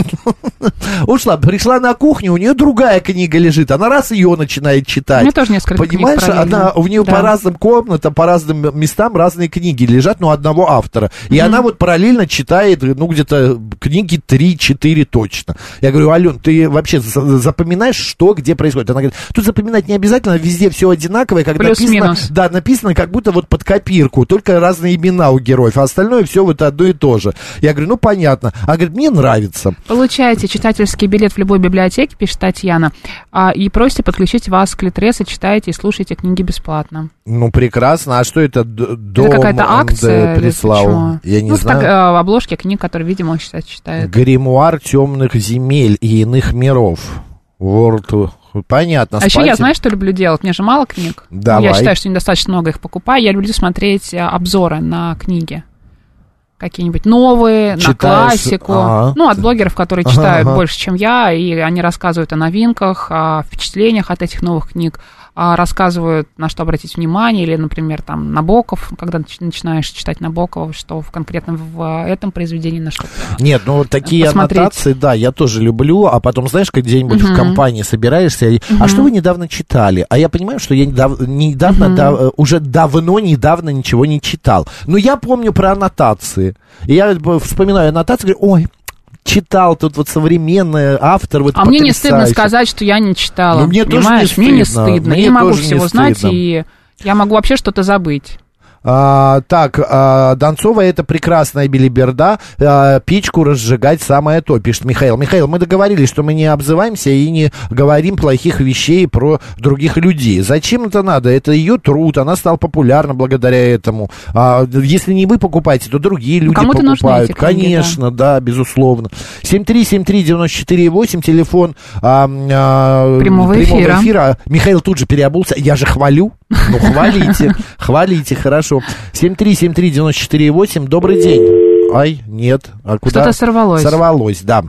Ушла, пришла на кухню, у нее другая книга лежит. Она раз ее начинает читать. У меня тоже несколько Понимаешь, книг она, у нее да. по разным комнатам, по разным местам разные книги лежат, но одного автора. И mm-hmm. она вот параллельно читает, ну, где-то книги три-четыре точно. Я говорю, Ален, ты вообще запоминаешь, что где происходит? Она говорит, тут запоминать не обязательно, везде все одинаковое, как написано, да, написано как будто вот под копирку, только разные имена у героев, а остальное все вот одно и то же. Я говорю, ну, понятно. А говорит, мне нравится. Получаете читательский билет в любой библиотеке, пишет Татьяна, а, и просите подключить вас к Литрес, и читаете и слушаете книги бесплатно. Ну, прекрасно. А что это? Дом это какая-то акция? Прислал? Я не ну, знаю. Так, э, обложки книг, которые, видимо, он сейчас читает. Гримуар темных земель и иных миров. World... Понятно. А еще я, знаешь, что люблю делать? Мне же мало книг. Давай. Я считаю, что недостаточно много их покупаю. Я люблю смотреть обзоры на книги. Какие-нибудь новые, Читаешь... на классику. Ага. Ну, от блогеров, которые читают ага. больше, чем я, и они рассказывают о новинках, о впечатлениях от этих новых книг, рассказывают, на что обратить внимание, или, например, там, Набоков, когда начинаешь читать Набокова, что в конкретно в этом произведении на что-то Нет, ну, вот такие посмотреть. Аннотации, да, я тоже люблю, а потом, знаешь, как где-нибудь uh-huh. в компании собираешься, и, uh-huh. а что вы недавно читали? А я понимаю, что я недав... недавно, uh-huh. да, уже давно, недавно ничего не читал. Но я помню про аннотации. И я вспоминаю аннотации, говорю, ой, читал тут вот современный автор. Вот а мне не стыдно сказать, что я не читала. Ну, мне понимаешь? Тоже не стыдно. Мне не стыдно. Мне я не могу тоже всего не знать, стыдно. и я могу вообще что-то забыть. А, так, а, Донцова это прекрасная билиберда, а, печку разжигать самое то, пишет Михаил. Михаил, мы договорились, что мы не обзываемся и не говорим плохих вещей про других людей. Зачем это надо? Это ее труд, она стала популярна благодаря этому. А, если не вы покупаете, то другие люди Кому-то покупают. нужны эти книги, конечно, да, да, безусловно. семь три семь три девять четыре восемь, телефон а, а, прямого, прямого эфира. эфира. Михаил тут же переобулся. Я же хвалю. Ну, хвалите, хвалите, хорошо. семь три семь три девять четыре восемь, добрый день. Ай, нет. А куда? Что-то сорвалось. Сорвалось, да.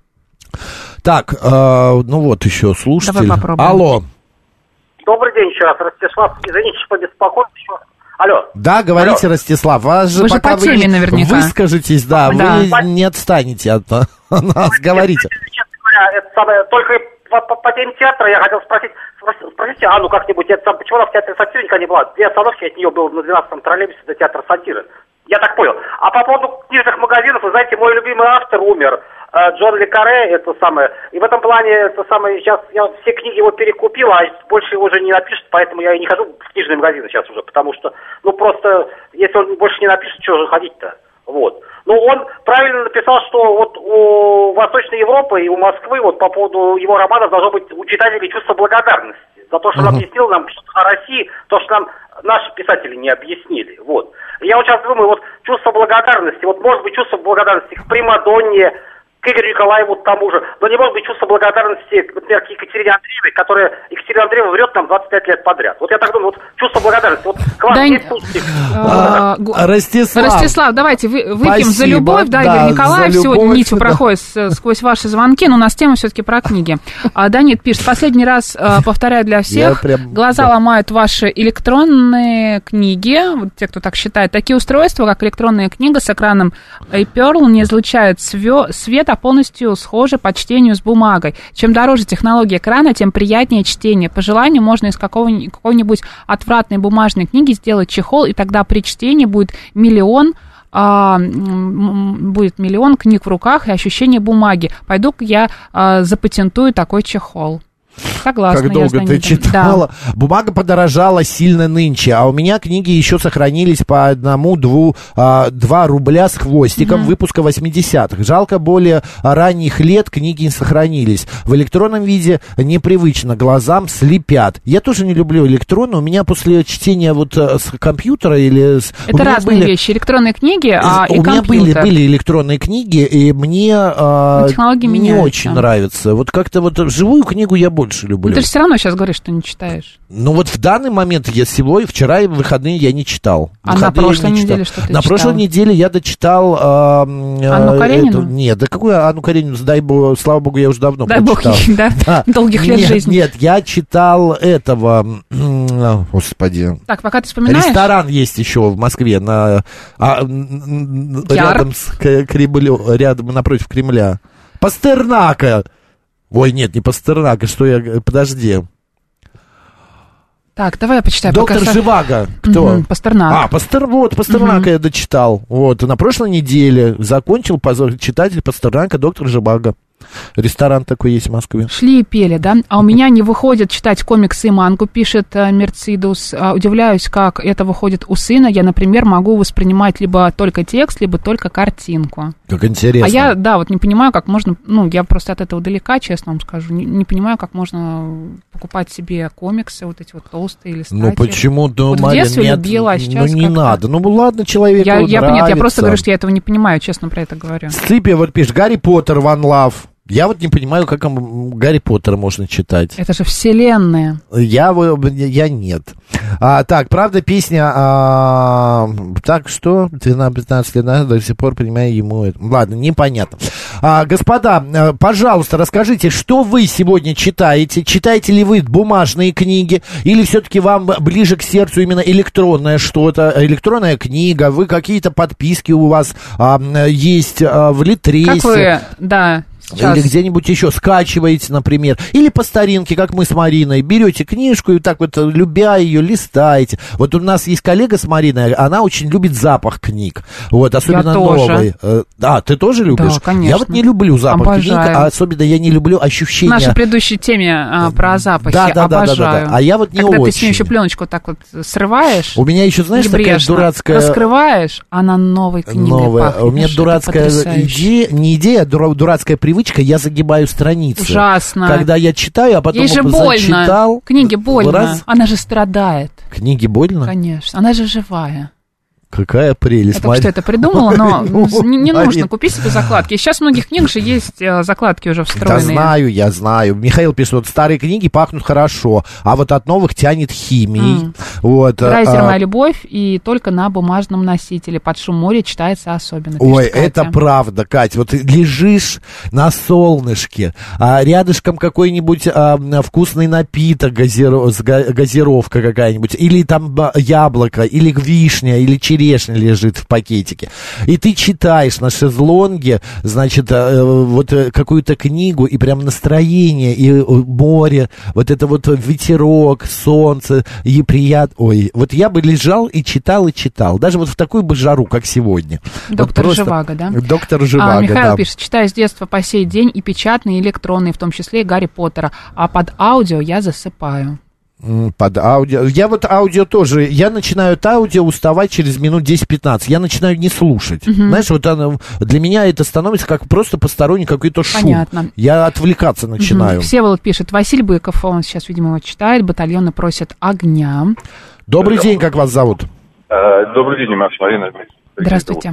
Так, э, ну вот еще слушатель. Давай попробуем. Алло. Добрый день еще раз, Ростислав. Извините, что беспокоюсь еще. Алло. Да, говорите, Алло. Ростислав. Вас же, вы пока же по теме, вы наверняка. выскажетесь, да, да, вы не отстанете от нас. Говорите. Честно говоря, это самое, только по, по, по теме театра я хотел спросить, спросите Анну как-нибудь, это, почему она в театре сатиры никогда не была? Две остановки от нее было на двенадцатом троллейбусе до театра сатиры. Я так понял. А по поводу книжных магазинов, вы знаете, мой любимый автор умер, Джон Ле Карре, это самое. И в этом плане, это самое, сейчас я все книги его перекупил, а больше его уже не напишет, поэтому я и не хожу в книжные магазины сейчас уже, потому что, ну просто, если он больше не напишет, что же ходить-то? Вот. Но он правильно написал, что вот у Восточной Европы и у Москвы вот по поводу его романов должно быть у читателей чувство благодарности за то, что он объяснил нам что-то о России, то, что нам наши писатели не объяснили. Вот. Я вот сейчас думаю, вот чувство благодарности, вот может быть чувство благодарности к Примадонне, к Игорю Николаеву тому же, но не может быть чувство благодарности, например, к Екатерине Андреевой, которая Екатерина Андреева врет нам двадцать пять лет подряд. Вот я так думаю, вот чувство благодарности. Вот к вам да, есть пустик. А, Ростислав. Ростислав, давайте вы, выпьем Спасибо, за любовь. Да, да, Игорь Николаев сегодня любовь, нитью да. проходит сквозь ваши звонки, но у нас тема все-таки про книги. А, Данит пишет, последний раз повторяю для всех, прям, глаза да. ломают ваши электронные книги, вот те, кто так считает, такие устройства, как электронная книга с экраном iPearl, не излучают свё- свет, а полностью схожи по чтению с бумагой. Чем дороже технология экрана, тем приятнее чтение. По желанию можно из какого- какой-нибудь отвратной бумажной книги сделать чехол, и тогда при чтении будет миллион а, будет миллион книг в руках и ощущение бумаги. Пойду-ка я а, запатентую такой чехол. Согласна. Как долго ты читала. Да. Бумага подорожала сильно нынче, а у меня книги еще сохранились по одному, дву, а, два рубля с хвостиком угу. выпуска восьмидесятых. Жалко, более ранних лет книги не сохранились. В электронном виде непривычно, глазам слепят. Я тоже не люблю электронно. У меня после чтения вот с компьютера или... С... Это разные были... вещи. Электронные книги, а и У компьютер. меня были, были электронные книги, и мне а, технологии не меняются. Очень нравится. Вот как-то вот живую книгу я больше люблю. Но ты же все равно сейчас говоришь, что не читаешь. Ну вот в данный момент я сегодня, вчера и в выходные я не читал. А на прошлой неделе что ты На читал? прошлой неделе я дочитал... Э, Анну Каренину? Эту, нет, да какую Анну Каренину? Дай богу, слава богу, я уже давно Дай прочитал. бог ей, да? да. Долгих лет нет, жизни. Нет, я читал этого... Господи. Так, пока ты вспоминаешь... Ресторан есть еще в Москве, на, а, рядом с Кремлем, рядом напротив Кремля. Пастернака. Ой, нет, не Пастернака, что я... Подожди. Так, давай я почитаю. Доктор пока... Живаго. Кто? Угу, Пастернак. А, Пастер... вот, Пастернака угу. я дочитал. Вот, на прошлой неделе закончил читатель Пастернака, доктор Живаго. Ресторан такой есть в Москве. Шли и пели, да? А у меня не выходит читать комиксы и мангу, пишет uh, Мерцидус. Uh, удивляюсь, как это выходит у сына. Я, например, могу воспринимать либо только текст, либо только картинку. Как интересно. А я, да, вот не понимаю, как можно... Ну, я просто от этого далека, честно вам скажу. Не, не понимаю, как можно покупать себе комиксы, вот эти вот толстые, листать. Ну, почему? Ну, вот Мария, в детстве нет, любила, а сейчас ну, не как-то... надо. Ну, ладно, человеку я, я, нравится. Нет, я просто говорю, что я этого не понимаю, честно про это говорю. Сципи вот пишет, Гарри Поттер, One Love. Я вот не понимаю, как Гарри Поттера можно читать. Это же вселенная. Я, я нет. А, так, правда, песня... А, так, что? двенадцать-пятнадцать лет назад до сих пор понимаю ему это. Ладно, непонятно. А, господа, пожалуйста, расскажите, что вы сегодня читаете? Читаете ли вы бумажные книги? Или все-таки вам ближе к сердцу именно электронное что-то? Электронная книга? Вы какие-то подписки у вас а, есть а, в Литресе? Как вы, да... Сейчас. Или где-нибудь еще скачиваете, например. Или по старинке, как мы с Мариной. Берете книжку и так вот, любя ее, листаете. Вот у нас есть коллега с Мариной, она очень любит запах книг. Вот, особенно я новый. А, ты тоже любишь? Да, конечно. Я вот не люблю запах обожаю. Книг, а особенно я не люблю ощущения... В нашей предыдущей теме а, про запахи да, да, обожаю. Да, да, да, да. А я вот не Когда очень. ты с нее еще пленочку так вот срываешь. У меня еще, знаешь, небрежно, такая дурацкая... раскрываешь, она новой книгой Новая. пахнет. У меня дурацкая идея, не идея, а дурацкая привычка, я загибаю страницы. Ужасно. Когда я читаю, а потом ей же больно. зачитал. Книге больно. Раз. Она же страдает. Книге больно? Конечно. Она же живая. Какая прелесть. Я только что это придумала, но не, не нужно купить себе закладки. Сейчас в многих книгах же есть закладки уже встроенные. Да знаю, я знаю. Михаил пишет, вот старые книги пахнут хорошо, а вот от новых тянет химией. Mm. Вот, Драйзер а... «Моя любовь» и только на бумажном носителе. «Под шум моря» читается особенно. Ой, Катя. это правда, Катя. Вот лежишь на солнышке, а рядышком какой-нибудь а, вкусный напиток, газиро... газировка какая-нибудь, или там яблоко, или вишня, или черешня лежит в пакетике. И ты читаешь на шезлонге, значит, вот какую-то книгу, и прям настроение, и море, вот это вот ветерок, солнце, и приятно. Ой, вот я бы лежал и читал, и читал. Даже вот в такую бы жару, как сегодня. Доктор вот просто... Живаго, да? Доктор Живаго, а, Михаил да. пишет, читаю с детства по сей день и печатные, и электронные, в том числе и Гарри Поттера. А под аудио я засыпаю. Под аудио. Я вот аудио тоже, я начинаю от аудио уставать через минут десять-пятнадцать. Я начинаю не слушать. Uh-huh. Знаешь, вот она, для меня это становится как просто посторонний какой-то шум. Понятно. Я отвлекаться начинаю. Uh-huh. Всеволод пишет, Василий Быков, он сейчас, видимо, его читает, батальоны просят огня. Добрый день, как вас зовут? Добрый день, Маша, Марина. Здравствуйте.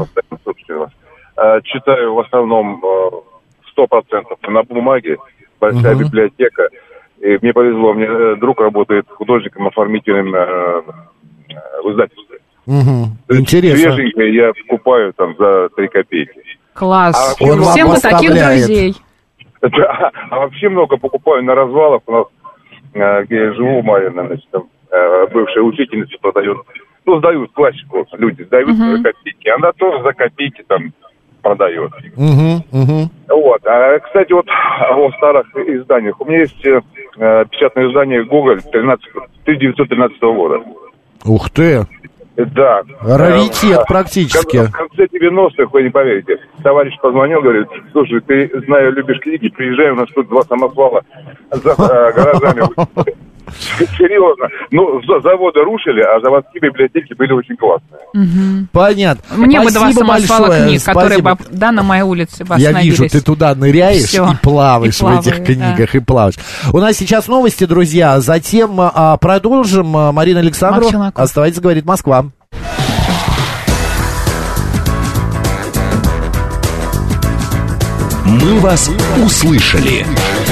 Читаю в основном сто процентов на бумаге, большая uh-huh. библиотека. И мне повезло, мне друг работает художником-оформителем э, в издательстве. Угу. Интересно. Свеженькое я покупаю там за три копейки. Класс. А Он всем бы таких друзей. Да, а вообще много покупаю на развалах. У нас, э, где я живу, Марина, значит, там, э, бывшая учительница продает. Ну, сдают классику, люди сдают uh-huh. за копейки. Она тоже за копейки там продает. Угу, угу. Вот. А, кстати, вот о старых изданиях. У меня есть э, печатное издание «Гоголь» тысяча девятьсот тринадцатого года. Ух ты! Да. Раритет практически. В конце девяностых, вы не поверите, товарищ позвонил, говорит, слушай, ты, знаю, любишь книги, приезжай, у нас тут два самосвала за гаражами. Серьезно. Ну, заводы рушили, а заводские библиотеки были очень классные. Угу. Понятно. Мне Спасибо бы два самосвала большое. книг, Спасибо. которые бы, да, на моей улице бы Я остановились. вижу, ты туда ныряешь Всё. и плаваешь И плаваю, в этих книгах, да. и плаваешь. У нас сейчас новости, друзья. Затем а, продолжим. А, Марина Александрова. Оставайтесь, говорит Москва. Мы вас услышали.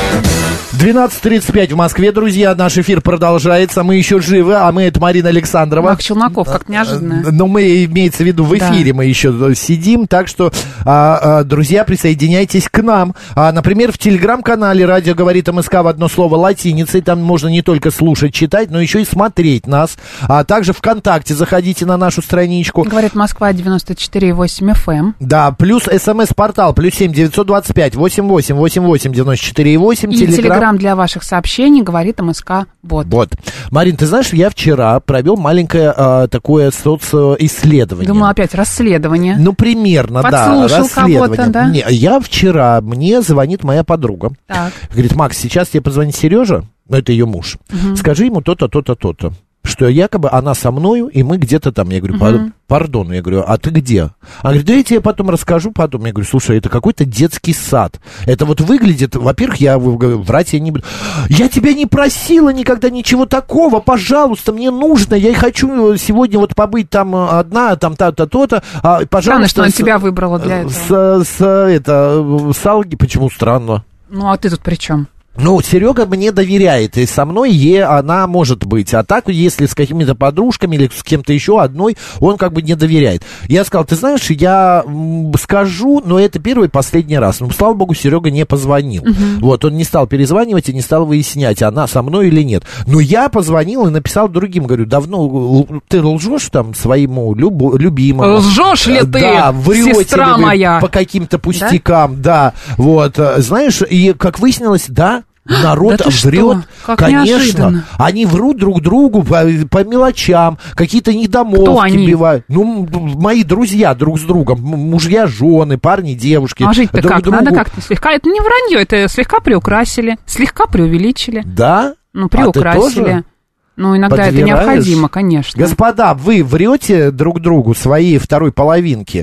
двенадцать тридцать пять в Москве, друзья. Наш эфир продолжается. Мы еще живы, а мы — это Марина Александрова. Мак Челноков, как неожиданно. Но мы, имеется в виду, в эфире Да. мы еще сидим. Так что, а, а, друзья, присоединяйтесь к нам. А, например, в телеграм-канале «Радио говорит МСК» в одно слово латиницей. Там можно не только слушать, читать, но еще и смотреть нас. А также ВКонтакте заходите на нашу страничку. Говорит Москва девяносто четыре и восемь эф эм. Да, плюс СМС-портал, плюс семь девятьсот двадцать пять восемь восемь восемь восемь девяносто четыре и восемь. И телеграм для ваших сообщений говорит МСК Бот. Вот. Марин, ты знаешь, я вчера провел маленькое а, такое социсследование. Думаю, опять расследование. Ну, примерно, Подслушал да, расследование. кого-то, да? Не, я вчера, мне звонит моя подруга. Так. Говорит, Макс, сейчас тебе позвонит Сережа, ну, это ее муж, Угу. скажи ему то-то, то-то, то-то. Что якобы она со мною, и мы где-то там. Я говорю, Мгм. пардон, я говорю, а ты где? Она говорит, да я тебе потом расскажу потом. Я говорю, слушай, это какой-то детский сад. Это вот выглядит, во-первых, я врать я не буду. Я тебя не просила никогда ничего такого, пожалуйста, мне нужно, я и хочу сегодня вот побыть там одна, там то-то, то-то. А, пожалуйста. Странно, что она с- тебя выбрала для этого. С, с, это, с Алги, почему странно? Ну, а ты тут при чем? Ну, Серега мне доверяет, и со мной е, она может быть. А так, если с какими-то подружками или с кем-то еще одной, он как бы не доверяет. Я сказал, ты знаешь, я м, скажу, но это первый и последний раз. Ну, слава богу, Серега не позвонил. Мгм. Вот, он не стал перезванивать и не стал выяснять, она со мной или нет. Но я позвонил и написал другим, говорю, давно л- ты лжешь там своему любу- любимому? Лжешь ли ты, Да, врете сестра ли вы моя? по каким-то пустякам, да? Вот, э, знаешь, и как выяснилось, да, народ Да ты что? врет, Как конечно. неожиданно. Они врут друг другу по, по мелочам, какие-то недомолвки Кто они? бивают. Ну, м, мои друзья друг с другом, м- мужья, жены, парни, девушки. А жить-то друг как? другу. Надо как-то слегка. Это не вранье, это слегка приукрасили, слегка преувеличили. Да? Ну, А ты приукрасили. тоже? Ну, иногда это Подбираешь? необходимо, конечно. Господа, вы врете друг другу своей второй половинке.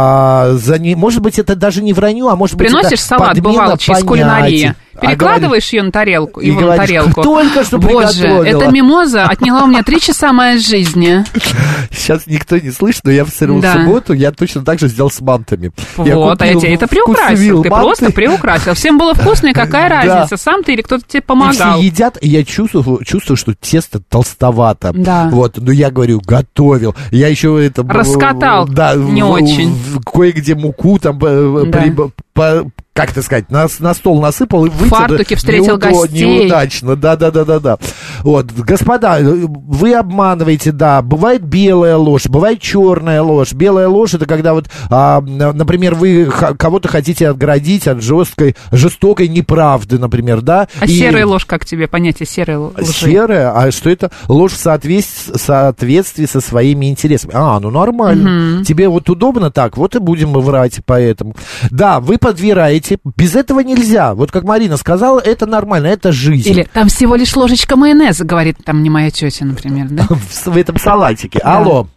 А, за не, может быть, это даже не вранье, а может быть, Приносишь это салат подмена бывалочи из понятий. кулинарии, А перекладываешь ее на тарелку, и его на говоришь, тарелку. только что Боже, приготовила. эта мимоза отняла у меня три часа моей жизни. Сейчас никто не слышит, но я в среду- Да. в субботу я точно так же сделал с мантами. Я Вот, а я купил тебе это вкусвилл приукрасил. Ты манты. просто приукрасил. Всем было вкусно, и какая Да. разница, сам ты или кто-то тебе И помогал. все едят, и я чувствую, чувствую, что тесто толстовато. Да. Вот, но я говорю, готовил. Я еще это... Раскатал Да, не в- очень. в- кое-где муку там э, Да. при- по- как это сказать, на, на стол насыпал и вытер. фартуке встретил неудо- гостей. Неудачно, да-да-да-да-да. Вот, господа, вы обманываете, да, бывает белая ложь, бывает черная ложь. Белая ложь — это когда вот, а, например, вы х- кого-то хотите отгородить от жесткой, жестокой неправды, например, да. А И- серая ложь, как тебе понятие серой лжи? Серая? А что это? Ложь в соответствии, соответствии со своими интересами. А, ну нормально. Мгм. Тебе вот удобно так, вот и будем мы врать поэтому. Да, вы подбираете. Без этого нельзя. Вот как Марина сказала, это нормально, это жизнь. Или там всего лишь ложечка майонеза, говорит там не моя тетя, например, да? в, в этом салатике. Алло.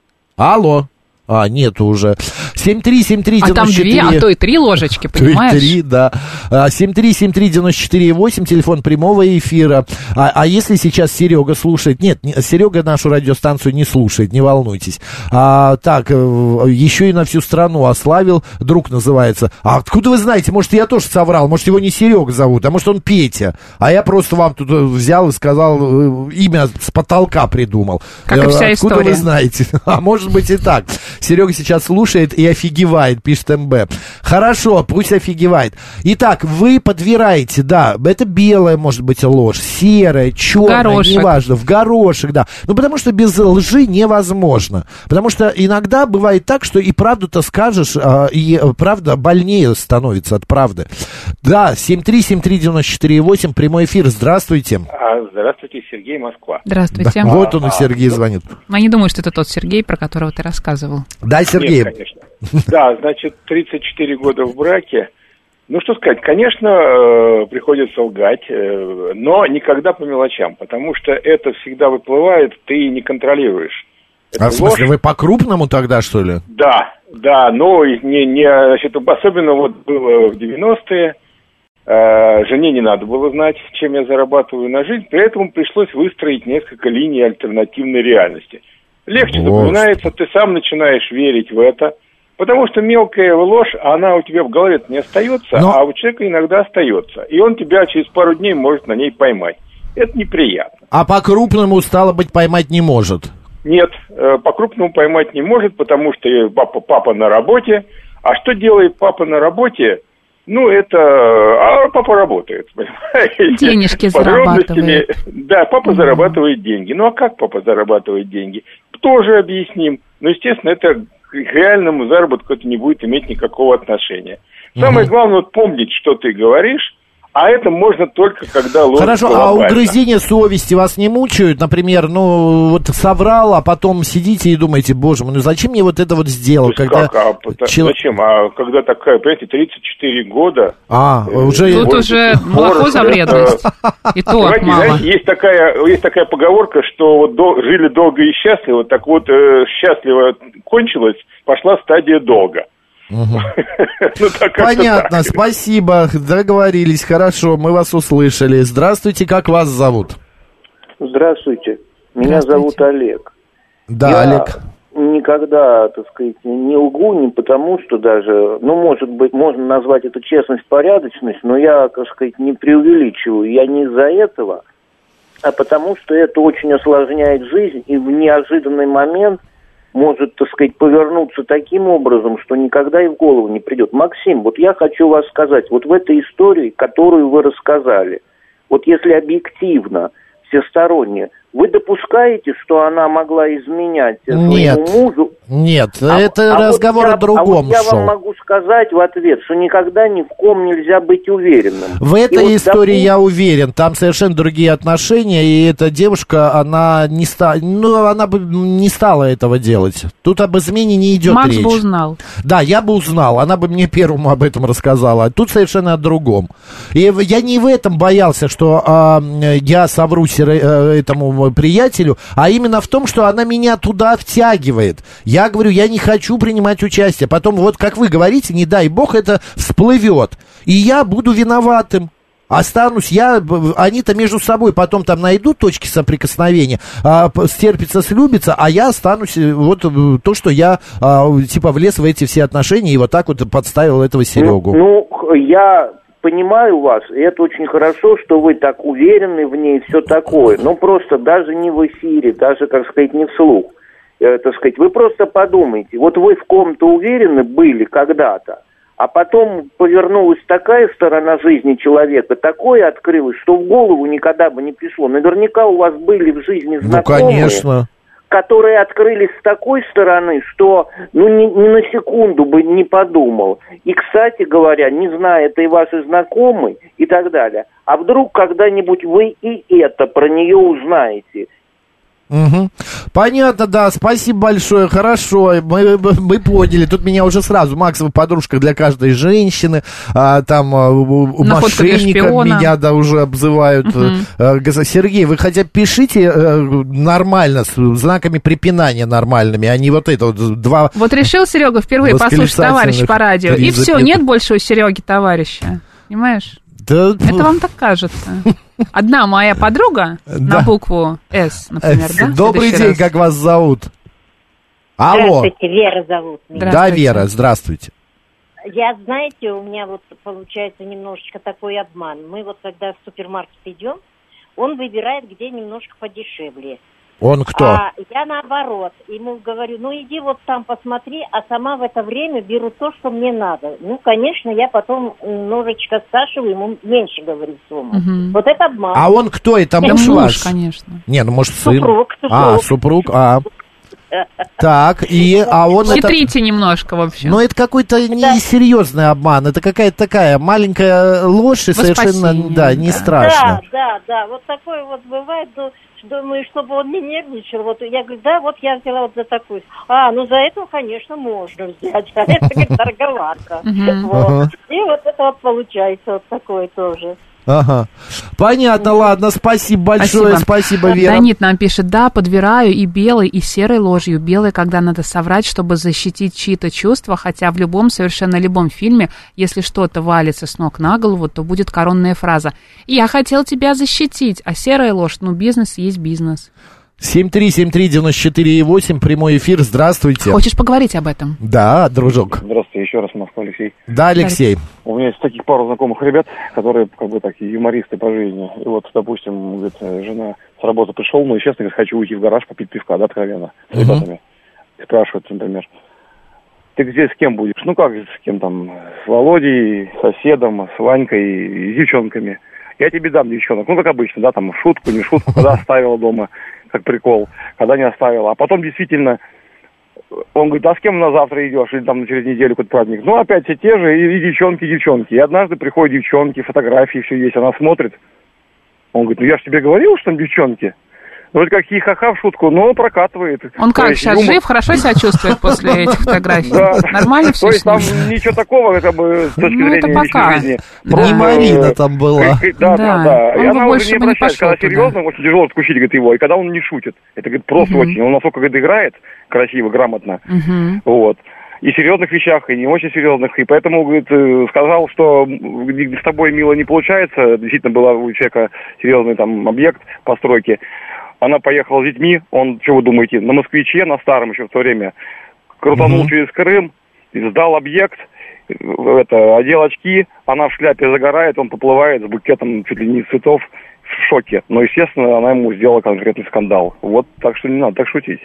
Алло. А, нету уже. семь три семь три А там девяносто четыре. две, а то и три ложечки, То и понимаешь? три, да. семь три семь три девяносто четыре восемь, телефон прямого эфира. А, а если сейчас Серега слушает... Нет, не, Серега нашу радиостанцию не слушает, не волнуйтесь. А, так, э, еще и на всю страну ославил, друг называется. А откуда вы знаете? Может, я тоже соврал? Может, его не Серега зовут, а может, он Петя? А я просто вам тут взял и сказал, э, имя с потолка придумал. Как и вся Откуда история. вы знаете? А может быть и так. Серега сейчас слушает, и офигевает, пишет МБ. Хорошо, пусть офигевает. Итак, вы подбираете, да, это белая, может быть, ложь, серая, черная, неважно, в горошек, да. Ну, потому что без лжи невозможно. Потому что иногда бывает так, что и правду-то скажешь, а, и правда больнее становится от правды. Да, семь три семь три девяносто четыре восемь, прямой эфир, здравствуйте. Здравствуйте, Сергей, Москва. Здравствуйте. Да, вот он и Сергей звонит. Я не думаю, что это тот Сергей, про которого ты рассказывал. Да, Сергей. Нет, конечно. Да, значит, тридцать четыре года в браке. Ну, что сказать, конечно, э, приходится лгать, э, но никогда по мелочам, потому что это всегда выплывает, ты не контролируешь. Это А в смысле, ложь. вы по-крупному тогда, что ли? Да, да, но не, не, значит, особенно вот было в девяностые, э, жене не надо было знать, чем я зарабатываю на жизнь, поэтому пришлось выстроить несколько линий альтернативной реальности. Легче запоминается, ты сам начинаешь верить в это, потому что мелкая ложь, она у тебя в голове не остается, но... а у человека иногда остается, и он тебя через пару дней может на ней поймать. Это неприятно. А по-крупному, стало быть, поймать не может? Нет, по-крупному поймать не может, потому что папа, папа на работе. А что делает папа на работе? Ну, это... А папа работает, понимаете? Денежки зарабатывает. Да, папа mm-hmm. зарабатывает деньги. Ну, а как папа зарабатывает деньги? Тоже объясним. Но, естественно, это к реальному заработку это не будет иметь никакого отношения. Самое mm-hmm. главное, вот помнить, что ты говоришь, а это можно только когда ложь. Хорошо, глобально. А угрызения совести вас не мучают? Например, ну, вот соврал, а потом сидите и думаете, боже мой, ну зачем мне вот это вот сделал? Когда... Как? А, Чел... Зачем? А когда такая, понимаете, тридцать четыре года... А, э, уже... Тут вот, уже молоко за вредность. И то от мамы. Есть такая, есть такая поговорка, что вот до, жили долго и счастливо, так вот э, счастливо кончилось, пошла стадия долга. Угу. ну, так Понятно, так. Спасибо, договорились, хорошо, мы вас услышали. Здравствуйте, как вас зовут? Здравствуйте, меня зовут Олег. Да, Я Олег. никогда, так сказать, не лгу, не потому что даже, ну, может быть, можно назвать это честность, порядочность, но я, так сказать, не преувеличиваю, я не из-за этого, а потому что это очень осложняет жизнь, и в неожиданный момент может, так сказать, повернуться таким образом, что никогда и в голову не придет. Максим, вот я хочу вас сказать, вот в этой истории, которую вы рассказали, вот если объективно, всесторонне, вы допускаете, что она могла изменять своему Нет. мужу? Нет, а, это а разговор вот я, о другом а вот я шел. вам могу сказать в ответ, что никогда ни в ком нельзя быть уверенным. В этой И вот, истории допустим, я уверен, там совершенно другие отношения, и эта девушка, она не ста... ну, она бы не стала этого делать. Тут об измене не идет Макс речь. бы узнал. Да, я бы узнал, она бы мне первому об этом рассказала. А тут совершенно о другом. И я не в этом боялся, что а, я совру этому приятелю, а именно в том, что она меня туда втягивает. Я говорю, я не хочу принимать участие. Потом, вот как вы говорите, не дай бог, это всплывет. И я буду виноватым. Останусь я, они-то между собой потом там найдут точки соприкосновения, а, стерпится, слюбится, а я останусь, вот то, что я, а, типа, влез в эти все отношения и вот так вот подставил этого Серегу. Ну, ну, я понимаю вас, и это очень хорошо, что вы так уверены в ней и все такое, но просто даже не в эфире, даже, как сказать, не вслух, э, так сказать, вы просто подумайте, вот вы в ком-то уверены были когда-то, а потом повернулась такая сторона жизни человека, такое открылось, что в голову никогда бы не пришло. Наверняка у вас были в жизни знакомые, ну, конечно, которые открылись с такой стороны, что ну ни, ни на секунду бы не подумал. И, кстати говоря, не зная, это и ваши знакомые и так далее, а вдруг когда-нибудь вы и это про нее узнаете. Угу. Понятно, да, спасибо большое, хорошо, мы, мы поняли, тут меня уже сразу, Макс, в подружках для каждой женщины, а, там у мошенников меня, да, уже обзывают. Угу. А, Сергей, вы хотя бы пишите а, нормально, с знаками препинания нормальными, а не вот это вот два... Вот решил Серега впервые послушать товарища по радио, и все, нет больше у Сереги товарища, понимаешь? Да, это вам так кажется. Одна моя подруга да. на букву «С», например, да? Добрый день, раз. Как вас зовут? Алло. Здравствуйте, Вера зовут меня. Да, Вера, здравствуйте. Я, знаете, у меня вот получается немножечко такой обман. Мы вот когда в супермаркет идем, он выбирает, где немножко подешевле. Он кто? А я наоборот. Ему говорю, ну иди вот там посмотри, а сама в это время беру то, что мне надо. Ну, конечно, я потом немножечко спрашиваю, ему меньше говорю сумму. Угу. Вот это обман. А он кто? Это муж муж, ваш? конечно. Не, ну может сын. Супруг, супруг. А, супруг, а. Так, и, а он Хитрите это... немножко, в общем. Но это какой-то несерьезный обман, это какая-то такая маленькая ложь, и совершенно, да, не страшно. Да, да, да, вот такое вот бывает, ну, думаю, чтобы он не нервничал, вот я говорю, да, вот я взяла вот за такую, а, ну за это, конечно, можно взять, а это, говорит, дороговато, вот, и вот это вот получается вот такое тоже. Ага. Понятно, ладно, спасибо большое, спасибо, спасибо Вера. Данит нам пишет, да, подбираю и белой, и серой ложью. Белой, когда надо соврать, чтобы защитить чьи-то чувства, хотя в любом, совершенно любом фильме, если что-то валится с ног на голову, то будет коронная фраза «Я хотел тебя защитить», а серая ложь, ну, бизнес есть бизнес. семь три семь три девять четыре восемь, прямой эфир, здравствуйте. Хочешь поговорить об этом? Да, дружок. Здравствуйте, еще раз, Москва, Алексей. Да, Алексей. У меня есть таких пару знакомых ребят, которые как бы такие юмористы по жизни. И вот, допустим, говорит, жена с работы пришел, ну и честно, говорит, хочу уйти в гараж попить пивка, да, откровенно, с uh-huh. ребятами. Спрашивают, например, ты здесь с кем будешь? Ну как с кем там? С Володей, с соседом, с Ванькой, с девчонками. Я тебе дам девчонок, ну как обычно, да, там шутку, не шутку, когда оставила дома, как прикол, когда не оставила. А потом действительно, он говорит, а с кем на завтра идешь, или там через неделю какой-то праздник? Ну опять все те же, и, и девчонки, и девчонки. И однажды приходят девчонки, фотографии, все есть, она смотрит. Он говорит, ну я же тебе говорил, что там девчонки. Вроде как хихаха в шутку, но прокатывает. Он как, сейчас юмор... жив, хорошо себя чувствует после этих фотографий? Нормально все? То есть там ничего такого, как бы, с точки зрения личной жизни. Не Марина там была. Да, да, да. И она уже не обращается, когда серьезно, очень тяжело откусить, говорит, его, и когда он не шутит. Это, говорит, просто очень. Он настолько, говорит, играет красиво, грамотно. Вот. И в серьезных вещах, и не очень серьезных. И поэтому, говорит, сказал, что с тобой, мило, не получается. Действительно, была у человека серьезный там объект постройки. Она поехала с детьми, он, что вы думаете, на «Москвиче», на старом еще в то время, крутанул mm-hmm. через Крым, сдал объект, это, одел очки, она в шляпе загорает, он поплывает с букетом чуть ли не цветов в шоке. Но, естественно, она ему сделала конкретный скандал. Вот, так что не надо так шутить.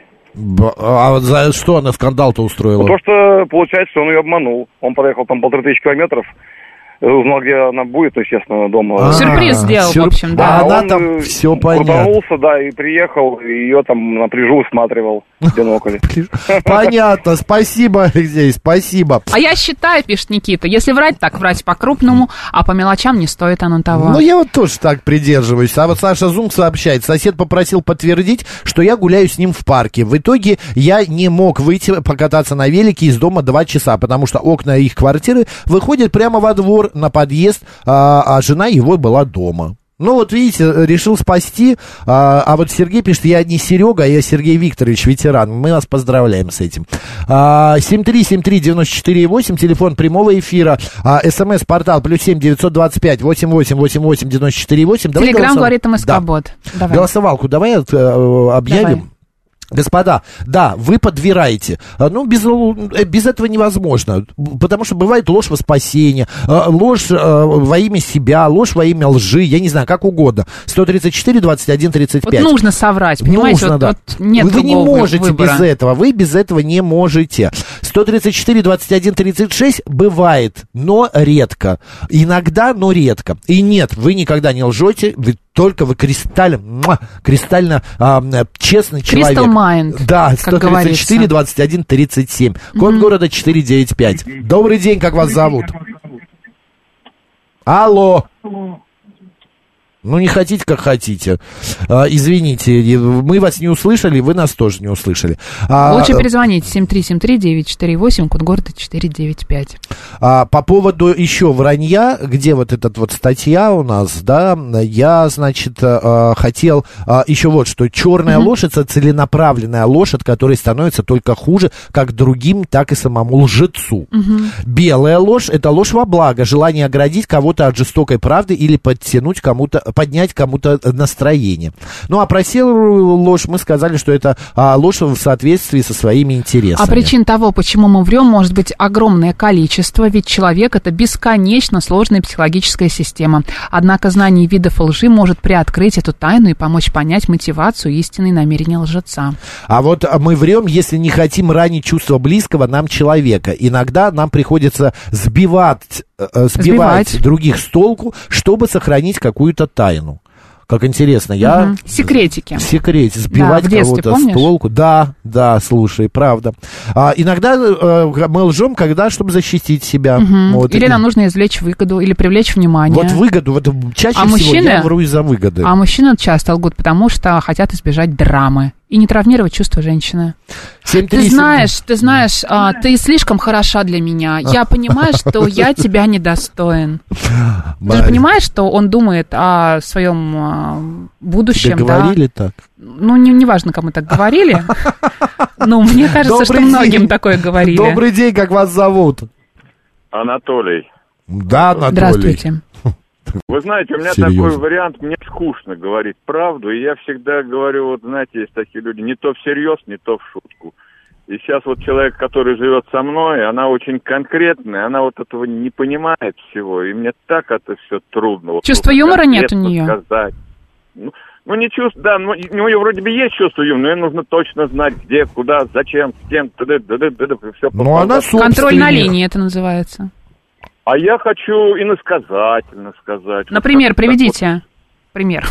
А за что она скандал-то устроила? То, что, получается, что он ее обманул. Он проехал там полторы тысячи километров, узнал, где она будет, естественно, дома. А, сюрприз сделал, сюр... в общем, да. А она он там все понятно. Крутанулся, да, и приехал, и ее там на пляжу осматривал в бинокль. Понятно, спасибо, Алексей, спасибо. А я считаю, пишет Никита, если врать, так врать по-крупному, а по мелочам не стоит оно того. Ну, я вот тоже так придерживаюсь. А вот Саша Зунг сообщает, сосед попросил подтвердить, что я гуляю с ним в парке. В итоге я не мог выйти покататься на велике из дома два часа, потому что окна их квартиры выходят прямо во двор, на подъезд, а, а жена его была дома. Ну, вот видите, решил спасти, а, а вот Сергей пишет, я не Серега, а я Сергей Викторович, ветеран. Мы вас поздравляем с этим. А, семь три семь три девять четыре восемь, телефон прямого эфира, а, смс-портал плюс семь девятьсот двадцать пять восемьдесят восемь восемьдесят восемь девяносто четыре восемь. Телеграм говорит МСК-бот. Да. Голосовалку давай от, объявим. Давай. Господа, да, вы подбираете. Ну, без, без этого невозможно. Потому что бывает ложь во спасение, ложь во имя себя, ложь во имя лжи, я не знаю, как угодно. сто тридцать четыре двадцать один тридцать пять. Вот нужно соврать, понимаете? Нужно, вот, да. вот нет вы не можете выбора. без этого, вы без этого не можете. сто тридцать четыре двадцать один тридцать шесть бывает, но редко. Иногда, но редко. И нет, вы никогда не лжете, вы только вы кристально, муа, кристально а, честный человек. Crystal Mind, да, сто тридцать четыре двадцать один тридцать семь. Код mm-hmm. города четыреста девяносто пять. Добрый день, как вас зовут? Алло. Ну, не хотите, как хотите. А, извините, мы вас не услышали, вы нас тоже не услышали. А, Лучше перезвоните семь три семь три девять четыре восемь, код города четыреста девяносто пять. А, по поводу еще вранья, где вот эта вот статья у нас, да, я, значит, а, хотел а, еще вот что. Черная mm-hmm. ложь — это целенаправленная ложь, от которой становится только хуже как другим, так и самому лжецу. Mm-hmm. Белая ложь — это ложь во благо, желание оградить кого-то от жестокой правды или подтянуть кому-то поднять кому-то настроение. Ну, а про серую ложь мы сказали, что это а, ложь в соответствии со своими интересами. А причин того, почему мы врем, может быть огромное количество, ведь человек — это бесконечно сложная психологическая система. Однако знание видов лжи может приоткрыть эту тайну и помочь понять мотивацию и истинные намерения лжеца. А вот мы врем, если не хотим ранить чувство близкого нам человека. Иногда нам приходится сбивать, э, сбивать, сбивать других с толку, чтобы сохранить какую-то тайну. Как интересно, я... Угу. Секретики. Секрет, сбивать да, кого-то помнишь? с толку. Да, да, слушай, правда. А, иногда э, мы лжем, когда, чтобы защитить себя. Угу. Вот, или и... нам нужно извлечь выгоду, или привлечь внимание. Вот выгоду, вот чаще а всего мужчины... я вру из-за выгоды. А мужчины часто лгут, потому что хотят избежать драмы и не травмировать чувства женщины. семь Ты знаешь, ты знаешь, а, ты слишком хороша для меня. Я понимаю, что я тебя недостоин. Ты же понимаешь, что он думает о своем а, будущем, Тебе говорили да? так? Ну, не, не важно, кому так говорили. Но мне кажется, что многим такое говорили. Добрый день, как вас зовут? Анатолий. Да, Анатолий. Здравствуйте. Вы знаете, у меня Серьезно? такой вариант, мне скучно говорить правду, и я всегда говорю, вот знаете, есть такие люди, не то всерьез, не то в шутку. И сейчас вот человек, который живет со мной, она очень конкретная, она вот этого не понимает всего, и мне так это все трудно. Вот Чувства юмора нет у нее? Сказать. Ну, ну, не чувство, да, ну, у нее вроде бы есть чувство юмора, но ей нужно точно знать, где, куда, зачем, с кем, т.д., т.д., т.д., все. Ну, она контроль на линии это называется. А я хочу иносказательно сказать. Например, вот приведите вот. пример.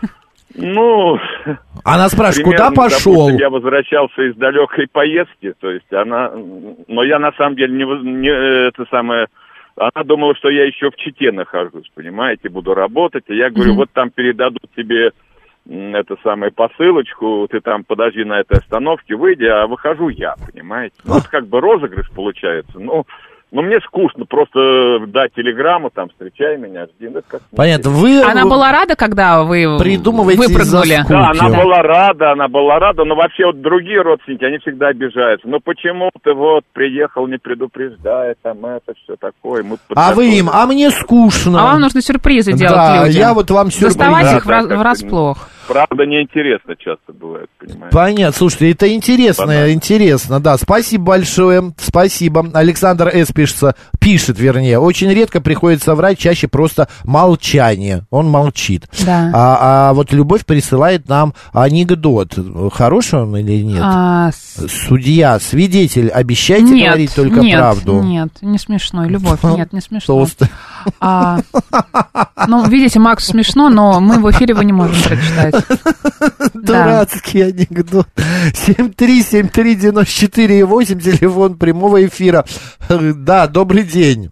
Ну... Она спрашивает, примерно, куда пошел? Допустим, я возвращался из далекой поездки, то есть она... Но я на самом деле не... не это самое... Она думала, что я еще в Чите нахожусь, понимаете, буду работать. И я говорю, mm-hmm. вот там передадут тебе это самое посылочку, ты там подожди на этой остановке, выйди, а выхожу я, понимаете. Ну, вот как бы розыгрыш получается, ну... Ну, мне скучно просто дать телеграмму, там, встречай меня, жди. Ну, как понятно, вы... Она была рада, когда вы придумываете выпрыгнули? Да, она была рада, она была рада, но вообще вот другие родственники, они всегда обижаются. Ну, почему ты вот приехал, не предупреждая, там, это все такое. Мы а вы им, а мне скучно. А вам нужно сюрпризы делать да, людям. я вот вам сюрприз. Заставать да, их да, врасплох. Правда, неинтересно часто бывает, понимаете. Понятно, слушайте, это интересно, Понятно. интересно, да. Спасибо большое, спасибо. Александр С. пишется, пишет, вернее, очень редко приходится врать, чаще просто молчание. Он молчит. Да. А, а вот Любовь присылает нам анекдот. Хороший он или нет? А, Судья, свидетель, обещайте нет, говорить только нет, правду. Нет, не смешно. Любовь, нет, не смешно. Толстый. А, ну, видите, Макс смешно, но мы в эфире его не можем прочитать. Дурацкий да. анекдот. семь три семь три девяносто четыре восемь, телефон прямого эфира. Да, добрый день.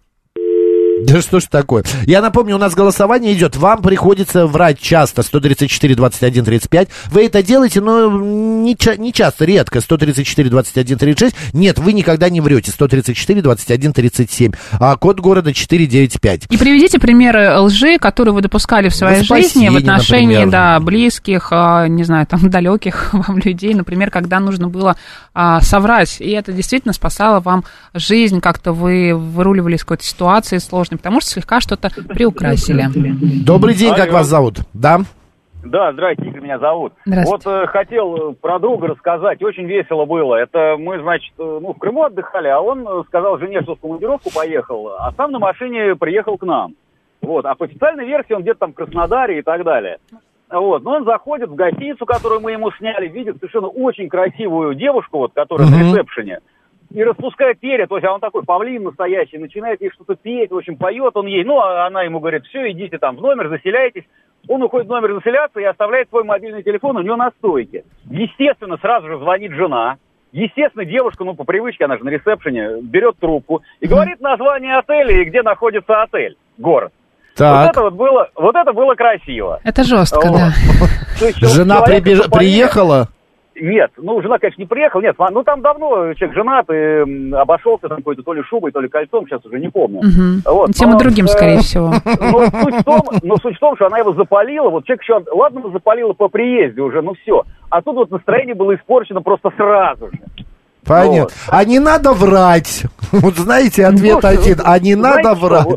Да что ж такое? Я напомню, у нас голосование идет. Вам приходится врать часто. сто тридцать четыре двадцать один тридцать пять. Вы это делаете, но не, ча- не часто, редко. сто тридцать четыре двадцать один тридцать шесть. Нет, вы никогда не врете. сто тридцать четыре двадцать один тридцать семь. А код города четыреста девяносто пять. И приведите примеры лжи, которые вы допускали в своей Спасение, жизни в отношении, например. да, близких, не знаю, там, далеких вам людей. Например, когда нужно было а, соврать. И это действительно спасало вам жизнь. Как-то вы выруливали из какой-то ситуации сложной, потому что слегка что-то приукрасили. Добрый день, как Алло. вас зовут? Да? Да, здрасте, Игорь меня зовут. Здравствуйте. Вот э, хотел про друга рассказать, очень весело было. Это мы, значит, э, ну, в Крыму отдыхали, а он э, сказал жене, что в командировку поехал, а сам на машине приехал к нам. Вот, а по официальной версии он где-то там в Краснодаре и так далее. Вот, но он заходит в гостиницу, которую мы ему сняли, видит совершенно очень красивую девушку, вот, которая Мгм. на ресепшене, и распускает перья, то есть а он такой павлин настоящий, начинает ей что-то петь, в общем, поет он ей, ну, а она ему говорит, все, идите там в номер, заселяйтесь. Он уходит в номер заселяться и оставляет свой мобильный телефон у него на стойке. Естественно, сразу же звонит жена. Естественно, девушка, ну, по привычке, она же на ресепшене, берет трубку и говорит название отеля и где находится отель, город. Так. Вот это вот было, вот это было красиво. Это жестко, Вот. да. То есть Жена человек, прибеж- кто поверил- приехала? Нет, ну, жена, конечно, не приехала, нет, ну, там давно человек женат и м, обошелся там какой-то то ли шубой, то ли кольцом, сейчас уже не помню. Мгм. Вот, Тем и но, другим, э, скорее всего. Но суть, в том, но суть в том, что она его запалила, вот человек еще, ладно, бы запалила по приезде уже, ну все, а тут вот настроение было испорчено просто сразу же. Понятно. Вот. А не надо врать. Вот знаете, ответ Ну, один. А не знаете надо что, врать. вот,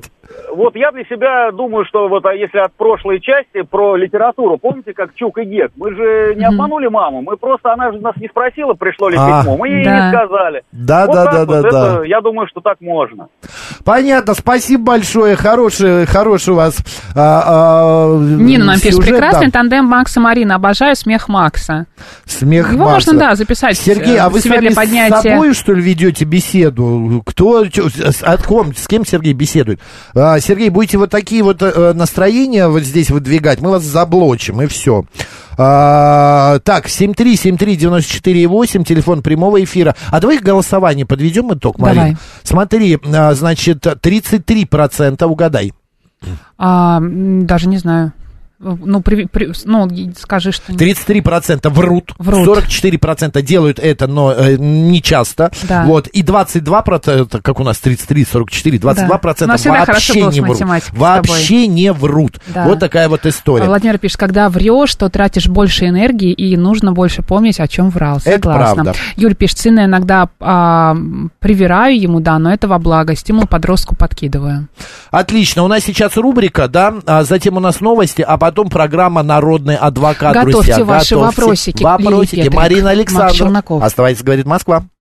вот я для себя думаю, что вот а если от прошлой части про литературу, помните, как Чук и Гек, мы же не mm-hmm. обманули маму, мы просто, она же нас не спросила, пришло ли а, письмо, мы ей да. не сказали. Да, вот да, так да, вот да, это, да. я думаю, что так можно. Понятно, спасибо большое, хороший, хороший у вас а, а, Нина нам сюжет, пишет, прекрасный да. тандем Макса и Марины, обожаю смех Макса. Смех Его Макса. можно, да, записать. Сергей, а вы себе для поднятия... с собой, что ли, ведете беседу? Кто, от ком, с кем Сергей беседует? А, Сергей, будете вот такие вот а, настроения вот здесь выдвигать, мы вас заблочим, и все. А, так, семь три семь три девяносто четыре восемь, телефон прямого эфира. А давай голосование подведем итог, Марина. Давай. Смотри, а, значит, тридцать три процента угадай. А, даже не знаю. Ну, при, при, ну, скажи, что... тридцать три процента врут, врут. сорок четыре процента делают это, но э, не часто. Да. Вот, и двадцать два процента, как у нас тридцать три, сорок четыре, двадцать два процента да. вообще не врут. Вообще не врут. Да. Вот такая вот история. Владимир пишет, когда врешь, то тратишь больше энергии и нужно больше помнить, о чем врал. Согласна. Это правда. Юль пишет, сына иногда а, привираю ему, да, но это во благо. Стимул подростку подкидываю. Отлично. У нас сейчас рубрика, да, а затем у нас новости, а потом программа «Народный адвокат». Готовьте друзья. ваши Готовьте вопросики. Вопросики. Петрик, Марина Александровна. Оставайтесь, говорит Москва.